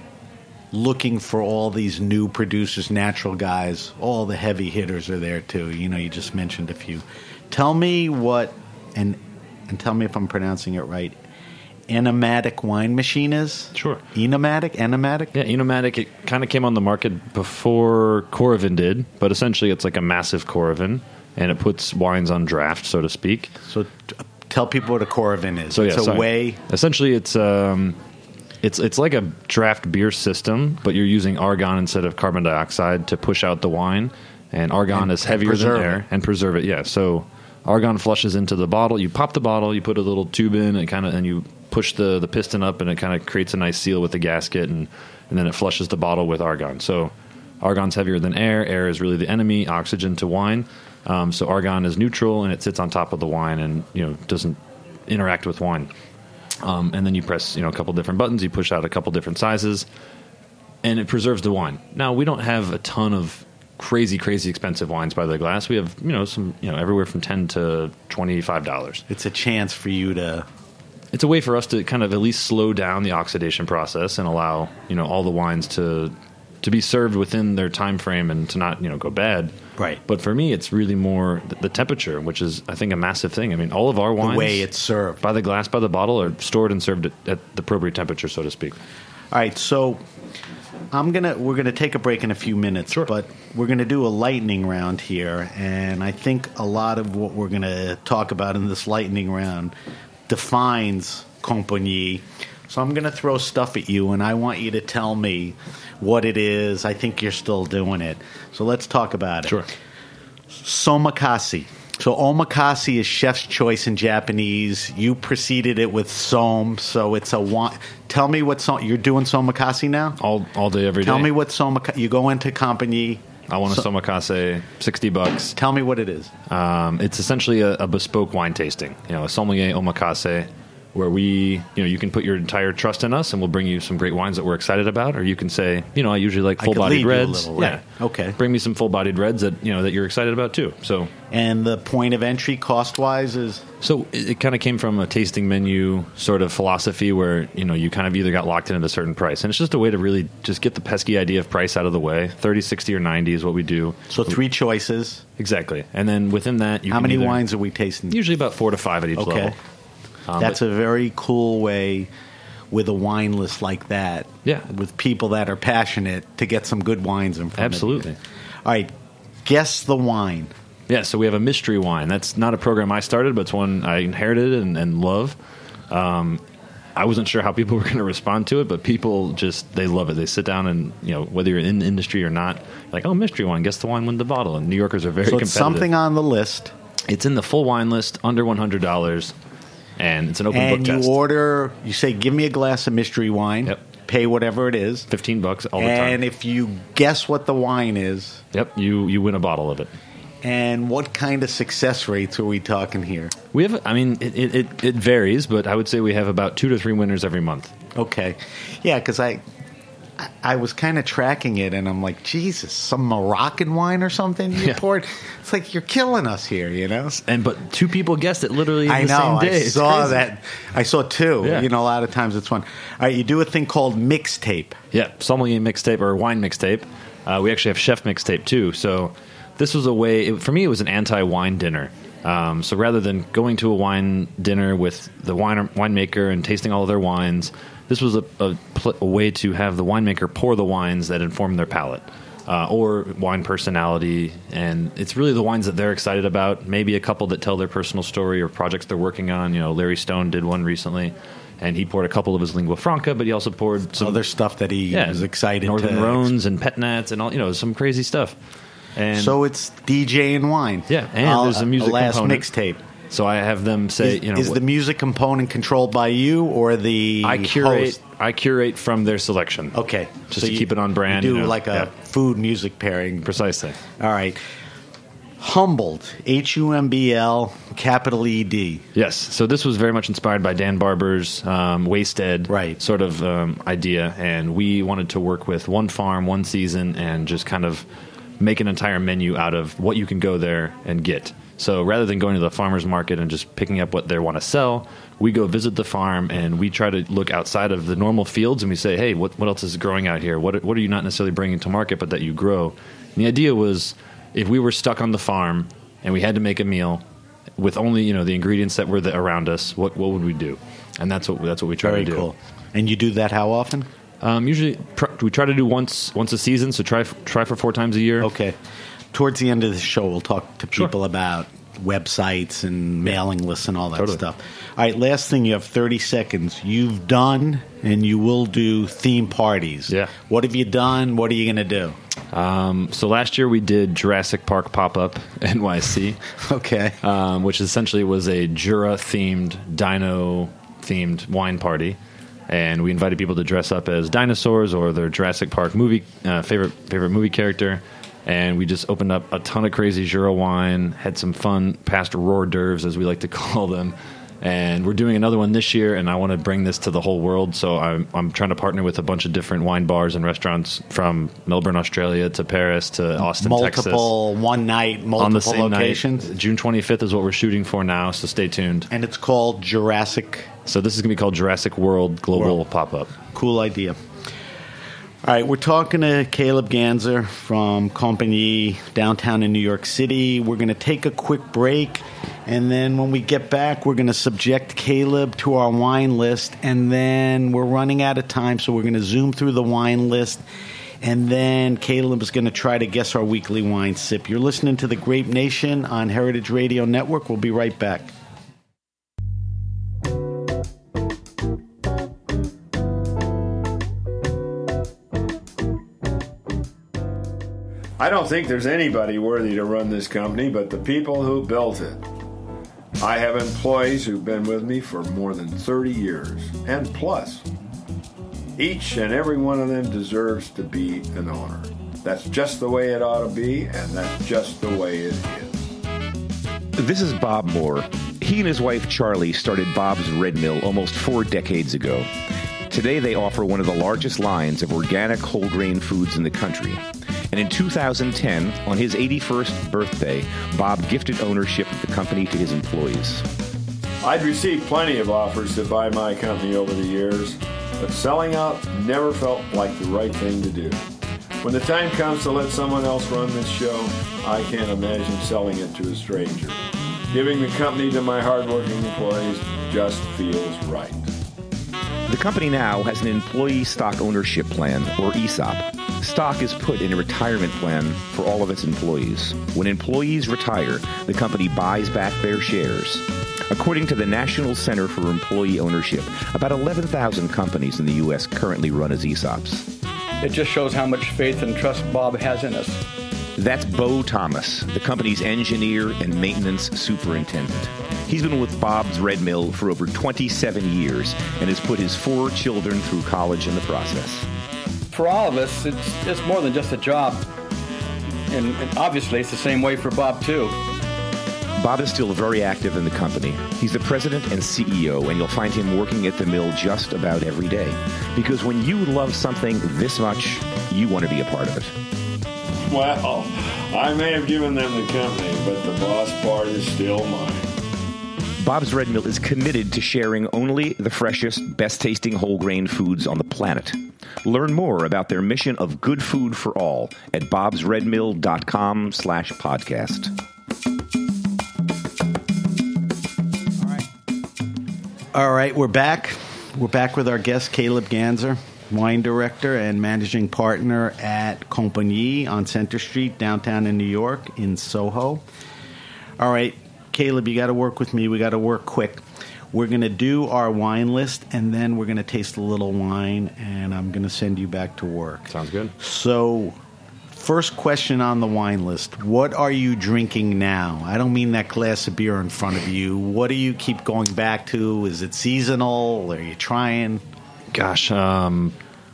looking for all these new producers, natural guys, all the heavy hitters are there too. You know, you just mentioned a few. Tell me what, and and tell me if I'm pronouncing it right. Enomatic wine machine is? Sure. Enomatic? Enomatic? Yeah, Enomatic, it kind of came on the market before Coravin did, but essentially it's like a massive Coravin, and it puts wines on draft, so to speak. So t- tell people what a Coravin is. So yeah, it's a sorry. way. Essentially, it's um, it's it's like a draft beer system, but you're using argon instead of carbon dioxide to push out the wine, and argon And- is and heavier than preserve air it. and preserve it. Yeah, so argon flushes into the bottle. You pop the bottle, you put a little tube in, and kind of and you push the, the piston up, and it kind of creates a nice seal with the gasket, and and then it flushes the bottle with argon. So argon's heavier than air. Air is really the enemy. Oxygen to wine. Um, so argon is neutral, and it sits on top of the wine, and you know doesn't interact with wine. Um, and then you press you know a couple different buttons. You push out a couple different sizes, and it preserves the wine. Now we don't have a ton of crazy, crazy expensive wines by the glass. We have you know some you know everywhere from ten to twenty five dollars. It's a chance for you to. It's a way for us to kind of at least slow down the oxidation process and allow you know all the wines to to be served within their time frame and to not, you know, go bad. Right. But for me, it's really more the, the temperature, which is, I think, a massive thing. I mean, all of our wines, The way it's served. by the glass, by the bottle, are stored and served at, at the appropriate temperature, so to speak. All right, so I'm gonna we're gonna take a break in a few minutes, Sure. but we're gonna do a lightning round here, and I think a lot of what we're gonna talk about in this lightning round defines Compagnie. So I'm gonna throw stuff at you, and I want you to tell me what it is. I think you're still doing it, so let's talk about it. Sure. Somakase. So omakase is chef's choice in Japanese. You preceded it with som, so it's a wine. Tell me what som, you're doing somakase now? All all day, every day. Tell me what somakase. You go into Compagnie. I want a so- somakase, sixty bucks. Tell me what it is. Um, it's essentially a, a bespoke wine tasting, you know, a sommelier omakase, where we, you know, you can put your entire trust in us, and we'll bring you some great wines that we're excited about. Or you can say, you know, I usually like I could full-bodied lead you a reds. little, right. Yeah, Okay. Bring me some full-bodied reds that you know that you're excited about too. So, And the point of entry, cost wise, is so it, it kind of came from a tasting menu sort of philosophy where you know you kind of either got locked into a certain price, and it's just a way to really just get the pesky idea of price out of the way. thirty, sixty, or ninety is what we do. so three choices. Exactly, and then within that, you How can many either- wines are we tasting? Usually about four to five at each Okay. level. Um, That's but- a very cool way with a wine list like that. Yeah. With people that are passionate to get some good wines in front Absolutely. of you. All right. Guess the wine. Yeah, so we have a mystery wine. That's not a program I started, but it's one I inherited and, and love. Um, I wasn't sure how people were going to respond to it, but people just, they love it. They sit down and, you know, whether you're in the industry or not, like, oh, mystery wine, guess the wine, win the bottle. And New Yorkers are very So competitive. it's something on the list. It's in the full wine list, under one hundred dollars, and it's an open And book you test. order, you say, give me a glass of mystery wine. Yep. Pay whatever it is. fifteen bucks all the And time. if you guess what the wine is, Yep, you, you win a bottle of it. and what kind of success rates are we talking here? We have, I mean, it, it, it, it varies, but I would say we have about two to three winners every month. Okay. Yeah, because I, I- I was kind of tracking it, and I'm like, Jesus, some Moroccan wine or something you Yeah. poured? It's like, you're killing us here, you know? And but two people guessed it literally in I the know. same day. I It's saw crazy. that. I saw two. Yeah. You know, a lot of times it's one. All right, you do a thing called mixtape. Yeah, sommelier mixtape or wine mixtape. Uh, we actually have chef mixtape too. So this was a way, it, for me, it was an anti-wine dinner. Um, so rather than going to a wine dinner with the wine winemaker and tasting all of their wines, this was a, a, pl- a way to have the winemaker pour the wines that inform their palate. Uh, or wine personality, and it's really the wines that they're excited about. Maybe a couple that tell their personal story or projects they're working on. You know, Larry Stone did one recently, and he poured a couple of his lingua franca, but he also poured some Other stuff that he was excited Northern to. Rhones and pet nats and all, you know, some crazy stuff. And So it's D J and wine. yeah, and Uh, there's a music last component. mixtape. So I have them say, Is, you know, is what- the music component controlled by you or the I curate, host? I curate from their selection. Okay, Just to keep it on brand, You do you know, like a yeah. food music pairing. Precisely. All right. Humbled, H U M B L, capital E D. Yes. So this was very much inspired by Dan Barber's um, Wasted Right. sort of um, idea, and we wanted to work with one farm, one season, and just kind of make an entire menu out of what you can go there and get. So rather than going to the farmer's market and just picking up what they want to sell, we go visit the farm and we try to look outside of the normal fields and we say, hey, what, what else is growing out here? What, what are you not necessarily bringing to market, but that you grow? And the idea was if we were stuck on the farm and we had to make a meal with only, you know, the ingredients that were the, around us, what, what would we do? And that's what that's what we try Very to do. cool. And you do that how often? Um, usually, pr- we try to do once once a season, so try f- try for four times a year. Okay. Towards the end of the show, we'll talk to Sure. people about websites and mailing lists and all that Totally. stuff. All right, last thing, you have thirty seconds. You've done and you will do theme parties. Yeah. What have you done? What are you going to do? Um, so last year we did Jurassic Park Pop Up N Y C, Okay. um, which essentially was a Jura themed, Dino themed wine party, and we invited people to dress up as dinosaurs or their Jurassic Park movie uh, favorite favorite movie character. And we just opened up a ton of crazy Jura wine, had some fun past hors d'oeuvres, as we like to call them. And we're doing another one this year, and I want to bring this to the whole world. So I'm, I'm trying to partner with a bunch of different wine bars and restaurants from Melbourne, Australia, to Paris, to Austin, Texas. multiple, one night, multiple On the same locations. night. June twenty-fifth is what we're shooting for now, so stay tuned. And it's called Jurassic. So this is going to be called Jurassic World Global World. Pop-Up. Cool idea. All right, we're talking to Caleb Ganzer from Compagnie downtown in New York City. We're going to take a quick break, and then when we get back, we're going to subject Caleb to our wine list, and then we're running out of time, so we're going to zoom through the wine list, and then Caleb is going to try to guess our weekly wine sip. You're listening to The Grape Nation on Heritage Radio Network. We'll be right back. I don't think there's anybody worthy to run this company but the people who built it. I have employees who've been with me for more than thirty years, and plus. Each and every one of them deserves to be an owner. That's just the way it ought to be, and that's just the way it is. This is Bob Moore. He and his wife Charlie started Bob's Red Mill almost four decades ago. Today they offer one of the largest lines of organic whole grain foods in the country. And in two thousand ten, on his eighty-first birthday, Bob gifted ownership of the company to his employees. I'd received plenty of offers to buy my company over the years, but selling out never felt like the right thing to do. When the time comes to let someone else run this show, I can't imagine selling it to a stranger. Giving the company to my hardworking employees just feels right. The company now has an employee stock ownership plan, or E S O P. Stock is put in a retirement plan for all of its employees. When employees retire, the company buys back their shares. According to the National Center for Employee Ownership, about eleven thousand companies in the U S currently run as E S O Ps. It just shows how much faith and trust Bob has in us. That's Bo Thomas, the company's engineer and maintenance superintendent. He's been with Bob's Red Mill for over twenty-seven years and has put his four children through college in the process. For all of us, it's, it's more than just a job. And, and obviously, it's the same way for Bob, too. Bob is still very active in the company. He's the president and C E O, and you'll find him working at the mill just about every day. Because when you love something this much, you want to be a part of it. Well, I may have given them the company, but the boss part is still mine. Bob's Red Mill is committed to sharing only the freshest, best-tasting whole grain foods on the planet. Learn more about their mission of good food for all at bobsredmill.com slash podcast. All right. All right, we're back. We're back with our guest, Caleb Ganzer, wine director and managing partner at Compagnie on Center Street, downtown in New York, in Soho. All right, Caleb, you got to work with me. We got to work quick. We're going to do our wine list, and then we're going to taste a little wine, and I'm going to send you back to work. Sounds good. So, first question on the wine list. What are you drinking now? I don't mean that glass of beer in front of you. What do you keep going back to? Is it seasonal? Are you trying? Gosh, um...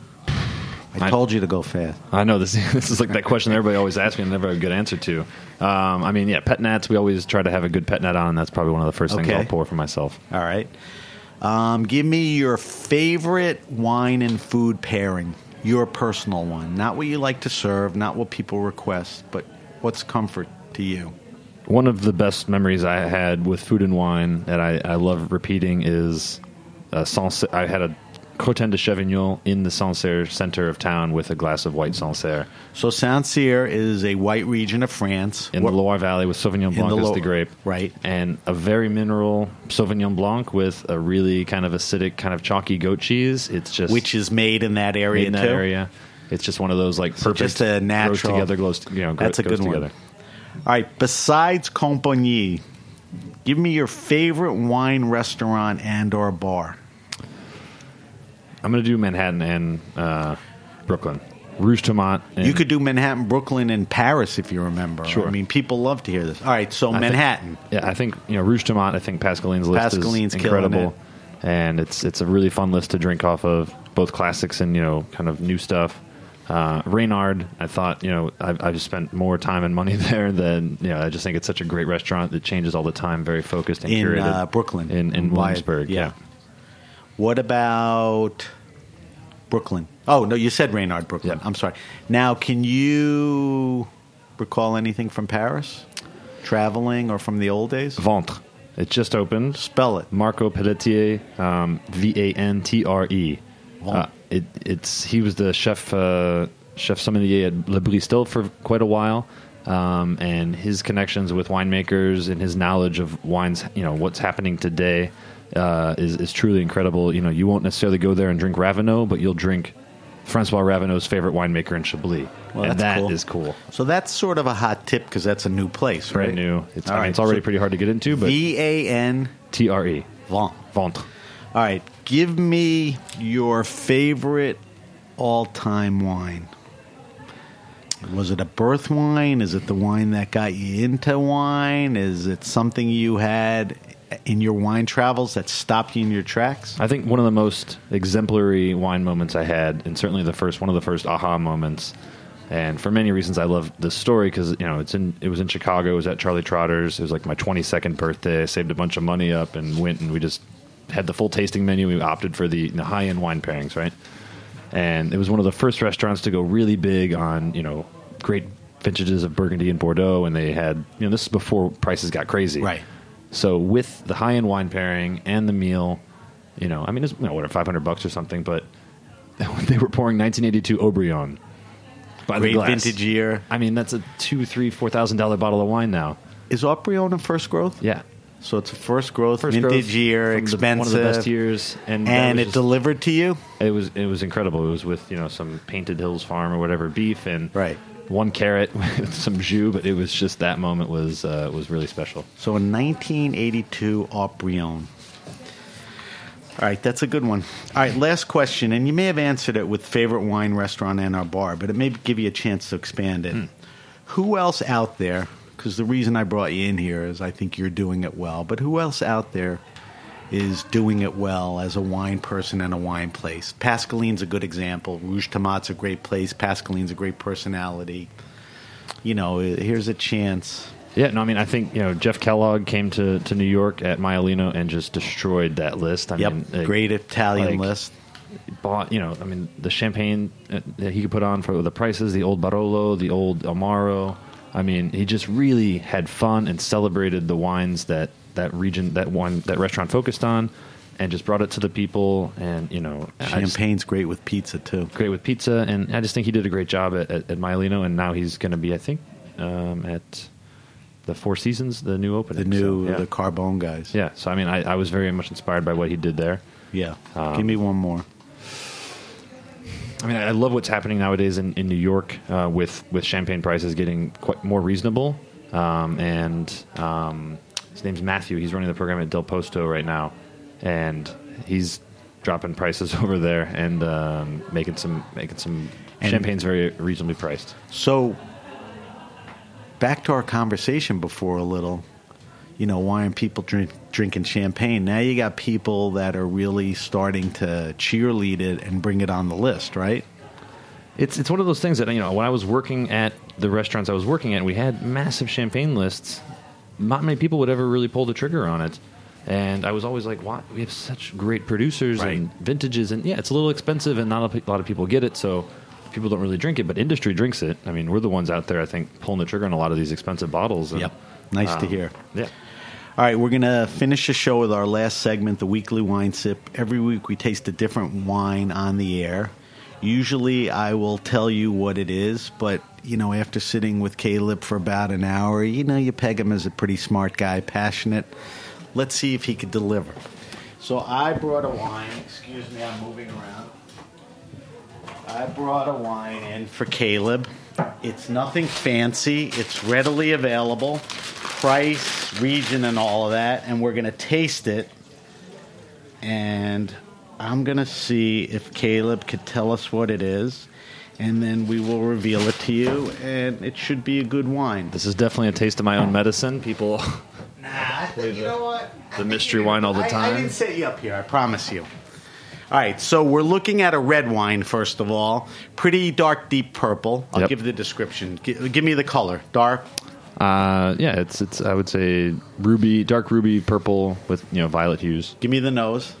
I told you to go fast. I know this. This is like that question that everybody always asks me and never have a good answer to. Um, I mean, yeah, pet nats. We always try to have a good pet nat on, and that's probably one of the first things Okay. I'll pour for myself. All right. Um, give me your favorite wine and food pairing. Your personal one. Not what you like to serve, not what people request, but what's comfort to you? One of the best memories I had with food and wine that I, I love repeating is uh, Sancerre. I had a Crottin de Chevignon in the Sancerre center of town with a glass of white Sancerre. So Sancerre is a white region of France. In What- the Loire Valley with Sauvignon Blanc the as Lo- the grape. right. And a very mineral Sauvignon Blanc with a really kind of acidic, kind of chalky goat cheese. It's just... Which is made in that area, in that too? area. It's just one of those like So perfect just a natural- grows together, glows, you know, That's a goes good one. together. All right. Besides Compagnie, give me your favorite wine restaurant and or bar. I'm going to do Manhattan and uh, Brooklyn. Rouge Tomate. And You could do Manhattan, Brooklyn, and Paris if you remember. Sure. I mean, people love to hear this. All right, so I think- Manhattan. yeah, I think you know Rouge Tomate. I think Pascaline's list Pascaline's is killing incredible, it. and it's it's a really fun list to drink off of. Both classics and you know kind of new stuff. Uh, Reynard, I thought you know I've, I've spent more time and money there than you know. I just think it's such a great restaurant that changes all the time, very focused and In, curated. uh, Brooklyn. in in Wyatt- Williamsburg. yeah. What about Brooklyn? Oh, no, you said Reynard, Brooklyn. Yeah. I'm sorry. Now, can you recall anything from Paris? Traveling or from the old days? Ventre. It just opened. Spell it. Marco Pelletier, um, V A N T R E. Uh, it, it's he was the chef uh, chef sommelier at Le Bristol for quite a while, um, and his connections with winemakers and his knowledge of wines, you know, what's happening today, uh, is is truly incredible. You know, you won't necessarily go there and drink Raveneau, but you'll drink Francois Raveneau's favorite winemaker in Chablis, Well, and that's that cool. is cool. So that's sort of a hot tip because that's a new place, right? Brand new. It's, All I mean, right, it's already so pretty hard to get into, but V A N T R E. Vent. Ventre. All right, give me your favorite all-time wine. Was it a birth wine? Is it the wine that got you into wine? Is it something you had in your wine travels that stopped you in your tracks? I think one of the most exemplary wine moments I had, and certainly the first one of the first aha moments. And for many reasons, I love this story because you know it's in it was in Chicago. It was at Charlie Trotter's. It was like my twenty-second birthday. I saved a bunch of money up and went, and we just had the full tasting menu. We opted for the, the high end wine pairings, right? And it was one of the first restaurants to go really big on you know great vintages of Burgundy and Bordeaux. And they had you know this is before prices got crazy, Right. So with the high end wine pairing and the meal, you know, I mean, it's you know, what, five hundred bucks or something, but they were pouring nineteen eighty-two Aubryon by Great the glass. vintage year. I mean, that's a two, three, four thousand dollar bottle of wine now. Is Aubryon a first growth? Yeah, So it's a first growth, first vintage growth year, from the- expensive. one of the best years, and that And was it just- delivered to you? It was it was incredible. It was with you know some Painted Hills Farm or whatever beef and Right. one carrot with some jus, but it was just that moment was uh, was really special. So in nineteen eighty-two, Aubryon. All right, that's a good one. All right, last question, and you may have answered it with favorite wine restaurant and our bar, but it may give you a chance to expand it. Hmm. Who else out there, because the reason I brought you in here is I think you're doing it well, but who else out there is doing it well as a wine person and a wine place? Pascaline's a good example. Rouge Tomat's a great place. Pascaline's a great personality. You know, here's a chance. Yeah, no, I mean, I think you know Jeff Kellogg came to, to New York at Maialino and just destroyed that list. I Yep, mean, uh, great Italian like, list. Bought, you know, I mean, the champagne uh, that he could put on for the prices, the old Barolo, the old Amaro. I mean, he just really had fun and celebrated the wines that that region, that one, that restaurant focused on, and just brought it to the people. And you know, I just- Champagne's great with pizza, too. great with pizza, and I just think he did a great job at, at, at Maialino, and now he's going to be, I think, um, at the Four Seasons, the new opening. The new, So, yeah. the Carbone guys. Yeah, so I mean, I, I was very much inspired by what he did there. Yeah. Um, Give me one more. I mean, I love what's happening nowadays in, in New York uh, with with champagne prices getting quite more reasonable. Um, and um, his name's Matthew. He's running the program at Del Posto right now, and he's dropping prices over there and um, making some making some And- champagnes very reasonably priced. So, back to our conversation before a little, you know, why aren't people drink, drinking champagne? Now you got people that are really starting to cheerlead it and bring it on the list, right? It's it's one of those things that you know when I was working at the restaurants I was working at, we had massive champagne lists. Not many people would ever really pull the trigger on it, and I was always like, "Why? We have such great producers Right. and vintages, and yeah, it's a little expensive, and not a pe- lot of people get it, so people don't really drink it. But industry drinks it. I mean, we're the ones out there, I think, pulling the trigger on a lot of these expensive bottles. And, Yep. Nice to um, hear. Yeah. All right, we're going to finish the show with our last segment, the weekly wine sip. Every week we taste a different wine on the air. Usually I will tell you what it is, but, you know, after sitting with Caleb for about an hour, you know, you peg him as a pretty smart guy, passionate. Let's see if he could deliver. So I brought a wine. Excuse me, I'm moving around. I brought a wine in for Caleb. It's nothing fancy. It's readily available. Price, region, and all of that. And we're going to taste it. And I'm going to see if Caleb could tell us what it is. And then we will reveal it to you. And it should be a good wine. This is definitely a taste of my own medicine. People, Nah, I think, you know what? the mystery wine all the I, I time. didn't set you up here, I promise you. All right, so we're looking at a red wine, first of all. Pretty dark, deep purple. I'll Yep. give the description. G- give me the color. Dark. Uh, yeah, it's it's I would say ruby, dark ruby purple with you know violet hues. Give me the nose.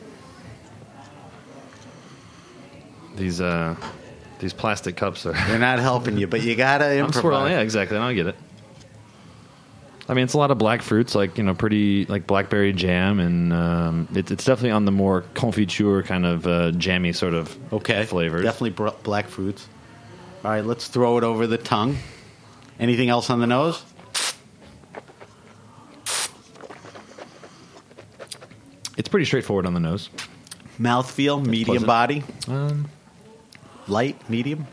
These uh, these plastic cups are. They're not helping you, but you got to I'm improvise. swirling. Yeah, exactly. I get it. I mean, it's a lot of black fruits, like, you know, pretty, like blackberry jam, and um, it, it's definitely on the more confiture kind of uh, jammy sort of Okay. flavors. Definitely br- black fruits. All right, let's throw it over the tongue. Anything else on the nose? It's pretty straightforward on the nose. Mouthfeel, medium pleasant. body, Um, light, medium.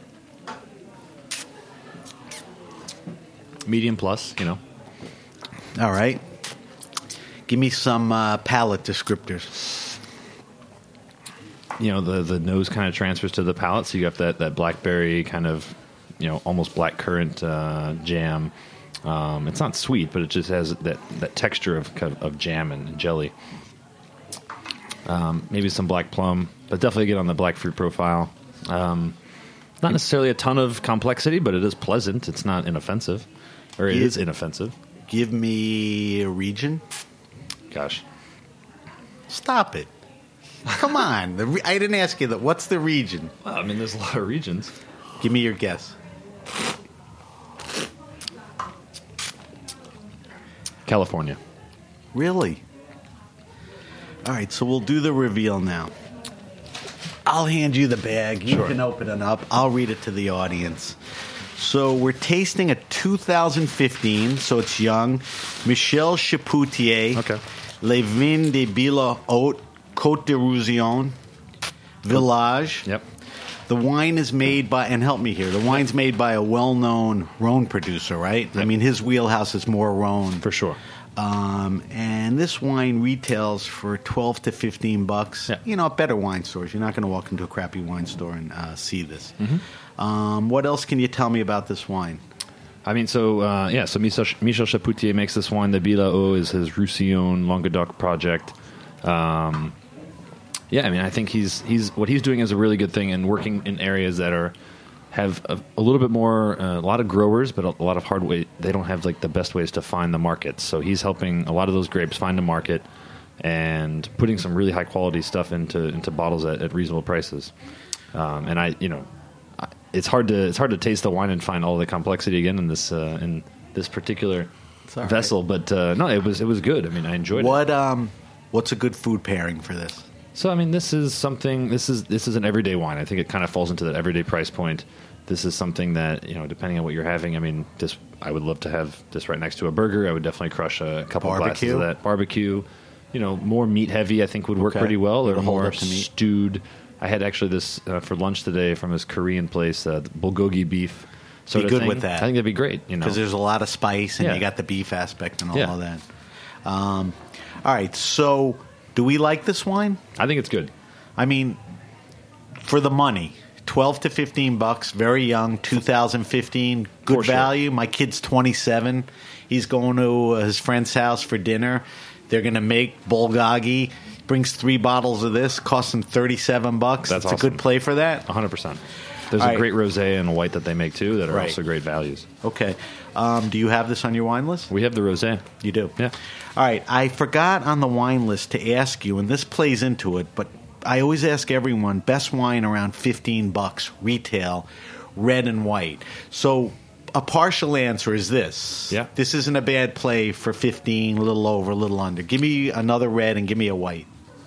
medium plus, you know. All right. Give me some uh, palate descriptors. You know, the, the nose kind of transfers to the palate, so you got that, that blackberry kind of, you know, almost black currant uh, jam. Um, it's not sweet, but it just has that, that texture of kind of, of jam and jelly. Um, maybe some black plum, but definitely get on the black fruit profile. Um, not necessarily a ton of complexity, but it is pleasant. It's not inoffensive, or it Yeah. is inoffensive. Give me a region. Gosh, Stop it. Come on. The re- I didn't ask you that. What's the region? well, I mean, there's a lot of regions. Give me your guess. California. Really? All right, so we'll do the reveal now. I'll hand you the bag. You Sure. can open it up. I'll read it to the audience. So we're tasting a two thousand fifteen, so it's young, Michel Chapoutier, Okay. Les Vins de Bila Haute, Côte de Roussillon, Village. Yep. The wine is made by, and help me here, the wine's made by a well-known Rhone producer, right? I Yep. mean, his wheelhouse is more Rhone. For sure. Um, and this wine retails for twelve to fifteen bucks. Yeah. You know, at better wine stores. You're not going to walk into a crappy wine store and uh, see this. Mm-hmm. Um, what else can you tell me about this wine? I mean, so, uh, yeah, so Michel, Michel Chapoutier makes this wine. The Bila O is his Roussillon Languedoc project. Um, yeah, I mean, I think he's he's what he's doing is a really good thing, and working in areas that are have a, a little bit more, uh, a lot of growers, but a, a lot of hard way. They don't have like the best ways to find the markets. So he's helping a lot of those grapes find a market and putting some really high quality stuff into into bottles at, at reasonable prices. Um, and I, you know, I- it's hard to it's hard to taste the wine and find all the complexity again in this uh, in this particular all right. vessel. But uh, no, it was it was good. I mean, I enjoyed it. What um, What's a good food pairing for this? So I mean, this is something. This is this is an everyday wine. I think it kind of falls into that everyday price point. This is something that, you know, depending on what you're having. I mean, this I would love to have this right next to a burger. I would definitely crush a couple glasses Barbecue? of that barbecue. You know, more meat heavy. I think would work Okay. pretty well. Or It'll hold more up to meat. stewed. I had actually this uh, for lunch today from this Korean place, uh, the bulgogi beef. Sort Be of good thing. with that. I think that'd be great. You know, Because there's a lot of spice and Yeah. you got the beef aspect and all Yeah. of that. Um, all right, so do we like this wine? I think it's good. I mean, for the money, twelve to fifteen bucks, very young, two thousand fifteen, good For sure. value. My kid's twenty-seven. He's going to uh, his friend's house for dinner. They're going to make bulgogi. Brings three bottles of this, costs him thirty-seven bucks. That's It's a awesome. good play for that. one hundred percent. There's All a right. great rosé and a white that they make too that are Right. also great values. Okay. Um, do you have this on your wine list? We have the rosé. You do? Yeah. All right. I forgot on the wine list to ask you, and this plays into it, but I always ask everyone, best wine around fifteen bucks, retail, red and white. So a partial answer is this. Yeah. This isn't a bad play for fifteen, a little over, a little under. Give me another red and give me a white.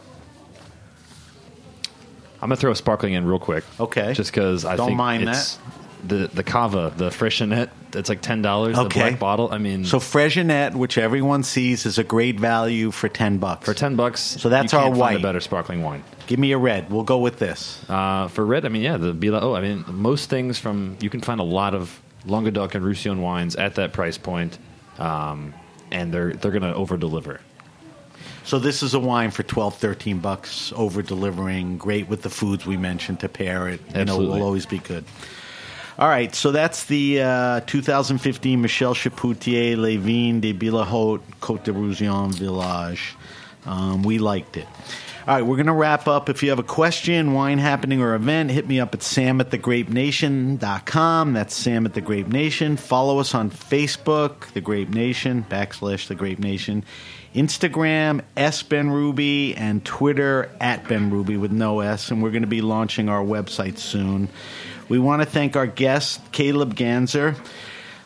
I'm gonna throw a sparkling in real quick. Okay. Just because I Don't think mind it's the the cava, the Freixenet. It's like ten dollars. Okay. The black bottle. I mean, So Freixenet, which everyone sees, is a great value for ten bucks. for ten bucks, So that's you our can't find white. a better sparkling wine. Give me a red. We'll go with this. Uh, for red, I mean, yeah, the Bila. Oh, I mean, most things from you can find a lot of Languedoc and Roussillon wines at that price point, um, and they're they're gonna over deliver. So this is a wine for twelve, thirteen bucks, over delivering, great with the foods we mentioned to pair it. You know, Absolutely. will always be good. All right, so that's the uh, two thousand fifteen Michel Chapoutier Les Vins de Bila Haute, Côte de Roussillon Village. Um, we liked it. All right, we're going to wrap up. If you have a question, wine happening, or event, hit me up at sam at the grape nation dot com. That's Sam at the Grape Nation. Follow us on Facebook, The Grape Nation, backslash The Grape Nation. Instagram, S Ben Ruby, and Twitter, at Ben Ruby with no S. And we're going to be launching our website soon. We want to thank our guest, Caleb Ganzer.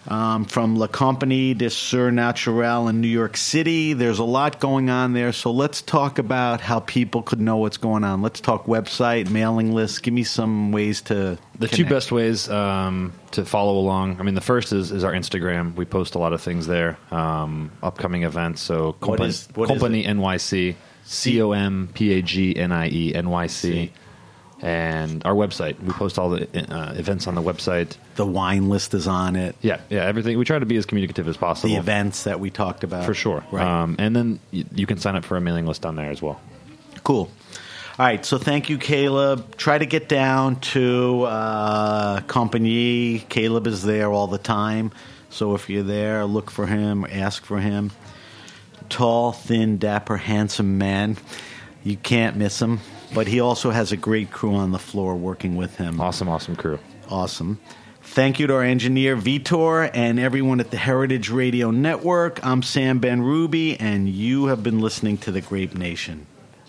um, from La Compagnie des Surnaturels in New York City. There's a lot going on there, so let's talk about how people could know what's going on. Let's talk website, mailing list. Give me some ways to The connect. two best ways um, to follow along. I mean, the first is, is our Instagram. We post a lot of things there, um, upcoming events. So What Compa- is- what is Compagnie it? N Y C, C O M P A G N I E N Y C. And our website. We post all the uh, events on the website. The wine list is on it. Yeah, yeah, everything. We try to be as communicative as possible. The events that we talked about. For sure. Right. Um, and then you, you can sign up for a mailing list on there as well. Cool. All right, so thank you, Caleb. Try to get down to uh, Compagnie. Caleb is there all the time, so if you're there, look for him, ask for him. Tall, thin, dapper, handsome man. You can't miss him, but he also has a great crew on the floor working with him. Awesome, awesome crew. Awesome. Thank you to our engineer, Vitor, and everyone at the Heritage Radio Network. I'm Sam Ben-Ruby, and you have been listening to The Grape Nation.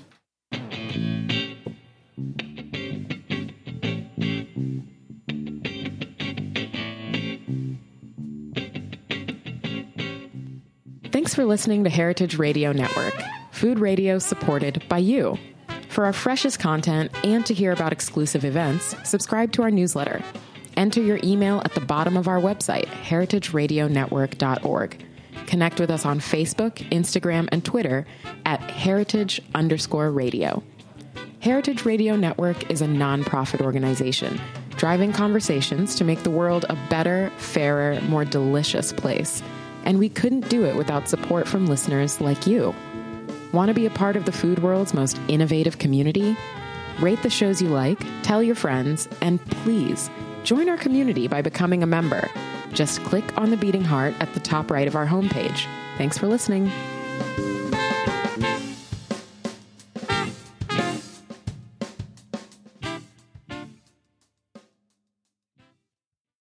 Thanks for listening to Heritage Radio Network, food radio supported by you. For our freshest content and to hear about exclusive events, subscribe to our newsletter. Enter your email at the bottom of our website, heritage radio network dot org. Connect with us on Facebook, Instagram, and Twitter at heritage underscore radio. Heritage Radio Network is a nonprofit organization driving conversations to make the world a better, fairer, more delicious place. And we couldn't do it without support from listeners like you. Want to be a part of the food world's most innovative community? Rate the shows you like, tell your friends, and please join our community by becoming a member. Just click on the beating heart at the top right of our homepage. Thanks for listening.